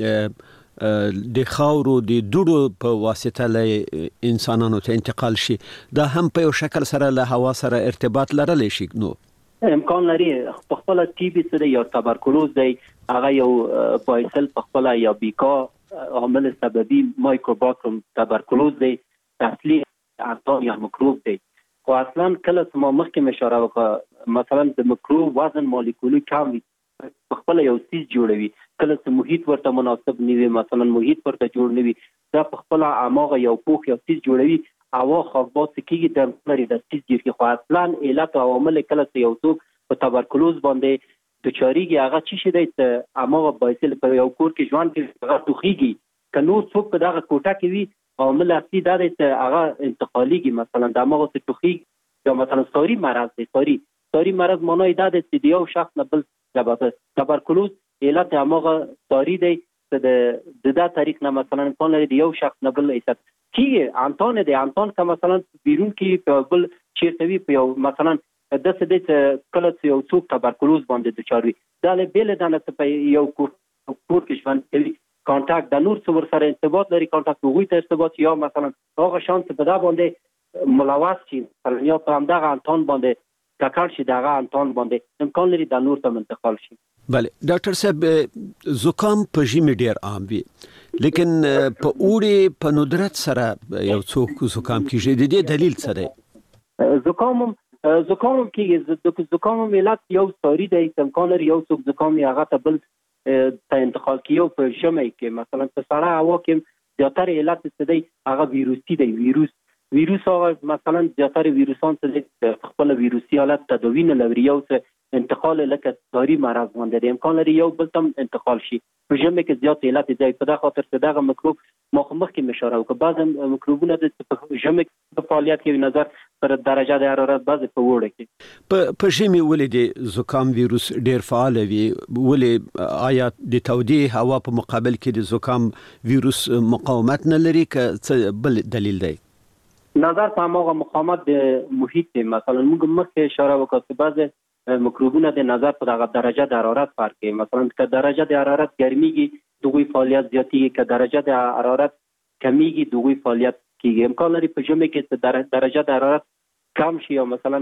شي د خاورو د دوړو په واسطه له انسانانو ته انتقال شي دا هم په یو شکل سره له هوا سره ارتباط لرلی شي نو امکان لري په خپل ټي بي سره یا تبرکلوز دی هغه یو بایسل په خپل یا بیکا عامل سببي مایکروباکتریم تبرکلوز دی اصلي انتان یا میکروب دی خو اصلا کله چې ما مخکې اشاره وکړه مثلا د میکروب وزن مالیکولي کم وي خپل یو سیس جوړوي کله چې محیط ورته مناسب نه وي مثلا محیط ورته جوړ نه وي دا په خپل اماغه یو پوخ یو سیس جوړوي هوا خاصبات کېږي د لري د سیس جوړي خو اصلا علت او عوامل کله چې یو څوک په تبرکلوز باندې د چاریږي هغه چې شي د اماغه بایسل په یو کور کې ژوند کې هغه توخیږي کنو څوک په دغه کوټه کې وي عامل اصلي دا دی چې هغه انتقاليږي مثلا د اماغه څخه توخیږي یا مثلا ساری مرض دی ساری مرض معنی دا دی چې یو شخص نه بل تبرکلوز علت اماغه ساری دی چې د طریق نه مثلا کون لري یو شخص نه بل ایست کیږي انتون که مثلا بیرون کې په بل چیرته وي په یو مثلا د څه د کله یو څوک تبرکلوز باندې د چاروي دا له بیل دانه په یو کور کې ژوند کوي کانټاکټ د نور څور سره ارتباط لري کانټاکټ وګوي ته ارتباط یا مثلا هغه شانس په دا باندې ملوث شي یا په همدغه انتون باندې کاکړ شي دغه انتون باندې امکان لري د نور ته منتقل شي بله ډاکټر صاحب زکام په ژمي ډیر عام وي لیکن په اوړي په ندرت سره یو څوک زکام کیږي د دې دلیل څه دی زکام کې زکام ملت یو ساری دی امکان لري یو څوک زکام هغه ته بل ته انتقال کیو په ژمي کې مثلا په سړه هوا کې زیاتره علت څه دی هغه ویروسي دی ویروس هغه مثلا زیاتره ویروسان څه خپل ویروسي حالت تداوی نه لري یو څه انتقال لکه داری مرض مونده دی، امکان لري یو بل تم انتقال شي. په ژمي کې زیات علت دی، په دغه خاطر چې دغه میکروب مخکې اشاره وکړه، بعض میکروبونه د ژمي په فعالیت کې نظر پر درجه د حرارت بعض په وړه کې په ژمي ولې د زکام ویروس ډیر فعال وي، ولې آیا د تودې هوا په مقابل کې د زکام ویروس مقاومت نه لري که څه بل دلیل دی؟ نظر په هغه مقاومت د محیط دی. مثلا موږ مخکې اشاره وکړه چې بعض میکروبونه د نظر په دغه درجه د حرارت فرق کوي. مثلا که درجه د حرارت ګرمیږي دغوی فعالیت زیاتیږي، که درجه د حرارت کمیږي دغوی فعالیت کیږي. امکان لري په ژمي کې درجه د حرارت کم شي او مثلا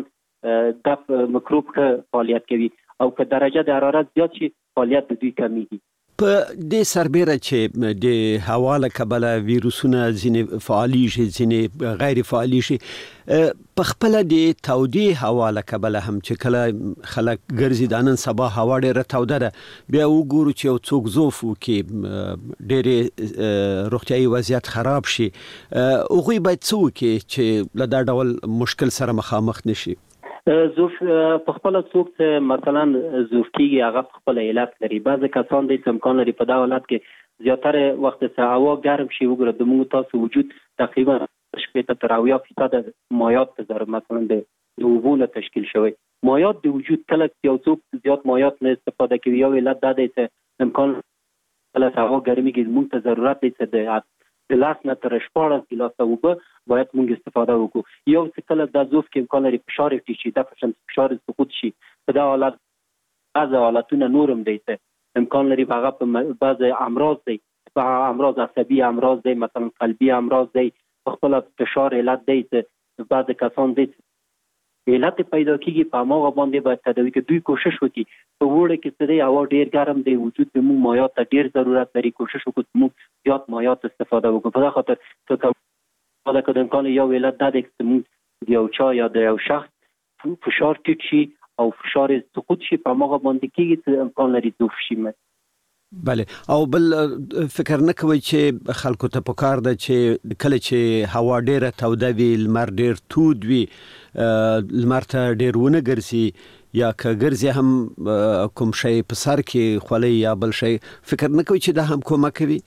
د میکروب فعالیت کوي، او که درجه د حرارت زیات شي فعالیت د دوی کمیږي. په دې سربېره چې د هوا له کبله ویروسونه ځینې فعالیږي ځینې غیر فعالیږي، په خپله د تودې هوا له کبله هم چې کله خلک ګرځي د نن سبا هوا ډېره توده ده، بیا وګورو چې یو څوک ضعف وکړي، ډېرې روغتیایي وضعیت خراب شي، هغوی باید څه وکړي چې له دا ډول مشکل سره مخامخ نشي؟ زوف په خپل څوک ته مثلا زوف کیږي هغه په خپل علت لري. بعض کسان د امکان لري په دا حالت کې زیاتره وخت څخه هوا ګرم شي، وګوره د موږ تاسو وجود تقریبا 80% تر 80% مایعات تر مثلا د اوبو له تشکیل شوی. مایعات د وجود کله یو څوک زیات مایعات نه استفاده کوي، یو علت دا دی چې امکان له هوا ګرمي کې موږ ته ضرورت دی چې د لاس نه تر 14 ګیلاسه اوبه باید موږ استفاده وکړو. یو څه کله د زوف کې امکان لري فشار ټیټ شي، د فشار سقوط شي، په دا حالت بعض حالتونه نورم دی چې امکان لري هغه په بعض امراض دی، په امراض عصبي امراض دی، مثلا قلبي امراض دی، په خپل فشار علت دی چې بعض کسان دی علت پیدا کیږي، په هغه باندې باید تداوی کې دوی کوشش وکړي. په وړه کې څه دی هوا ډیر ګرم دی، وجود د مو مایعات ته ډیر ضرورت لري، کوشش وکړو مو زیات مایعات استفاده وکړو. په دغه خاطر څه دا امکان یو علت دا دی چې مو یو چا یا د یو شخص فشار ټیټ شي او فشار سقوط شي، په هغه باندې کېږي چې امکان لري ضعف شي. بله، او بل فکر نه کوي چې خلکو ته پکار ده چې کله چې هوا ډیره توده وي، لمر ډیر تود وي، لمر ته ډیر ونه ګرځي، یا که ګرځي هم کوم شی په سر کې خولي یا بل شی، فکر نه کوي چې دا هم کومک کوي؟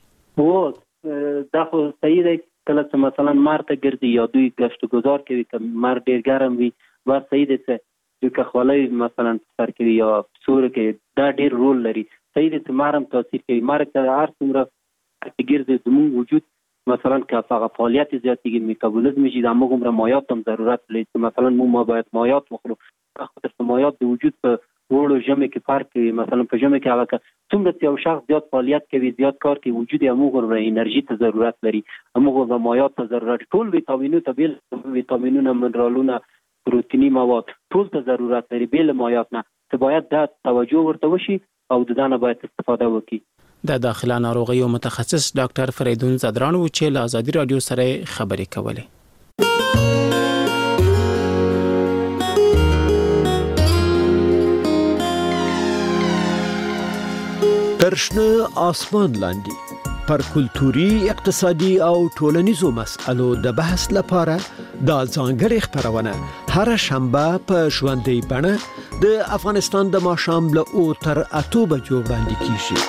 دا خو صحیح دی. کله چې مثلا مار ته ګرځي یا دوی گشت گذار کوي، که مار ډیر ګرم وي ور صحیح دی چې دوی که خولي مثلا سر کوي یا سور کوي، دا ډیر رول لري. صحیح دی چې مارم تاثیر کوي. مار که هر څومره ګرځي زموږ وجود مثلا که هغه فعالیت زیاتېږي، میتابولیزم شي، د موږ عمره مایعات هم ضرورت لري چې مثلا موږ باید مایعات وخورو. خاطر چې مایعات د وجود په وړو ژمي کې فرق کوي. مثلا په ژمي کې هغه څومره چې یو شخص زیات فعالیت کوي، زیات کار کوي، وجود یې موږ انرژي ته ضرورت لري، موږ د مایعات ته ضرورت، ټول ویټامینونو ته بیل ویټامینونه، منرالونه، پروتینی مواد ټول ته ضرورت لري بیل مایعات نه، چې باید دا توجه ورته وشي او د دانه باید استفاده وکړي. د داخله ناروغیو متخصص ډاکټر فریدون زدران و چې له آزادي رادیو سره خبرې کولې. ترشنه آسمان لاندې پر کلتوري، اقتصادي او ټولنیزو مسئلو د بحث لپاره دا ځانګړې خبرونه هر شنبه په ژوندۍ بڼه د افغانستان د ماښام له 8 تر 8 بجو وړاندې کیږي.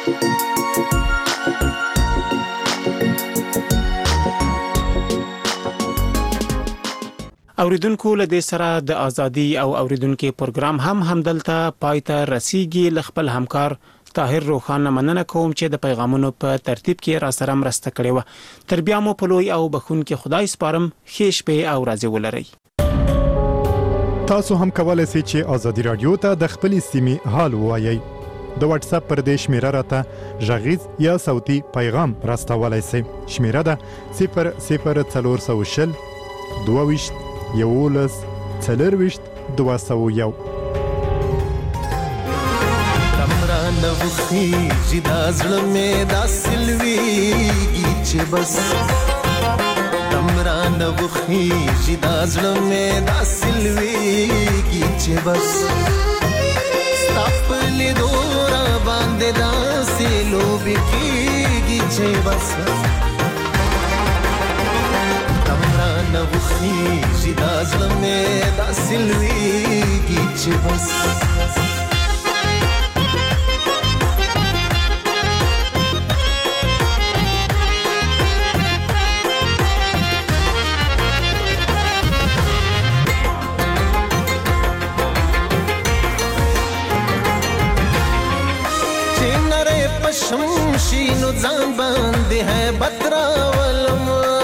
اوریدونکو له دې سره د ازادي او اوریدونکو پروګرام همدلته پای ته رسیږي. ل خپل همکار طاهر روخان مننه کوم چې د پیغامونو په ترتیب کې را سره مرسته کړې و. تر بیا مو په لوی او بخون کې خدای سپارم. ښه شپه او ورځې ولرئ. تاسو هم کولای شئ چې ازادي رادیو ته د خپل سیمې حال ووایئ. د واتس اپ پر دې شمیره راته ژغیز یا صوتي پیغام راستولای شئ. شمیره ده 00420 22 11 40 201. نوخی جدا زړه مې دا سلويږي چې بس تمرا نوخی جدا زړه مې دا سلويږي چې بس ستاپل دورا باندې دا سلوب کیږي چې بس تمرا نوخی جدا زړه مې دا سلويږي چې بس ځان باندې hebat راولم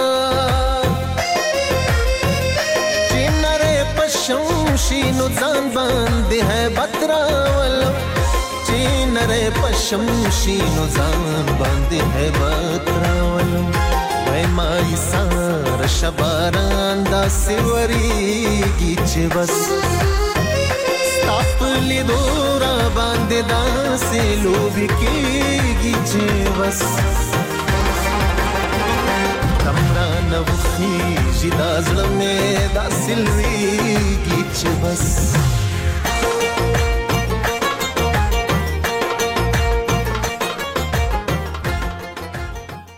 چې نره پشم شي نو ځان باندې hebat راولم چې نره پشم شي نو ځان باندې hebat راولم وای مای سار شباران دا سیوریږي چې بس خپل دورا باندې داسې لوبي کېږي چې بس تمرا نو خيږي دا زړه مې داسې لويږي چې بس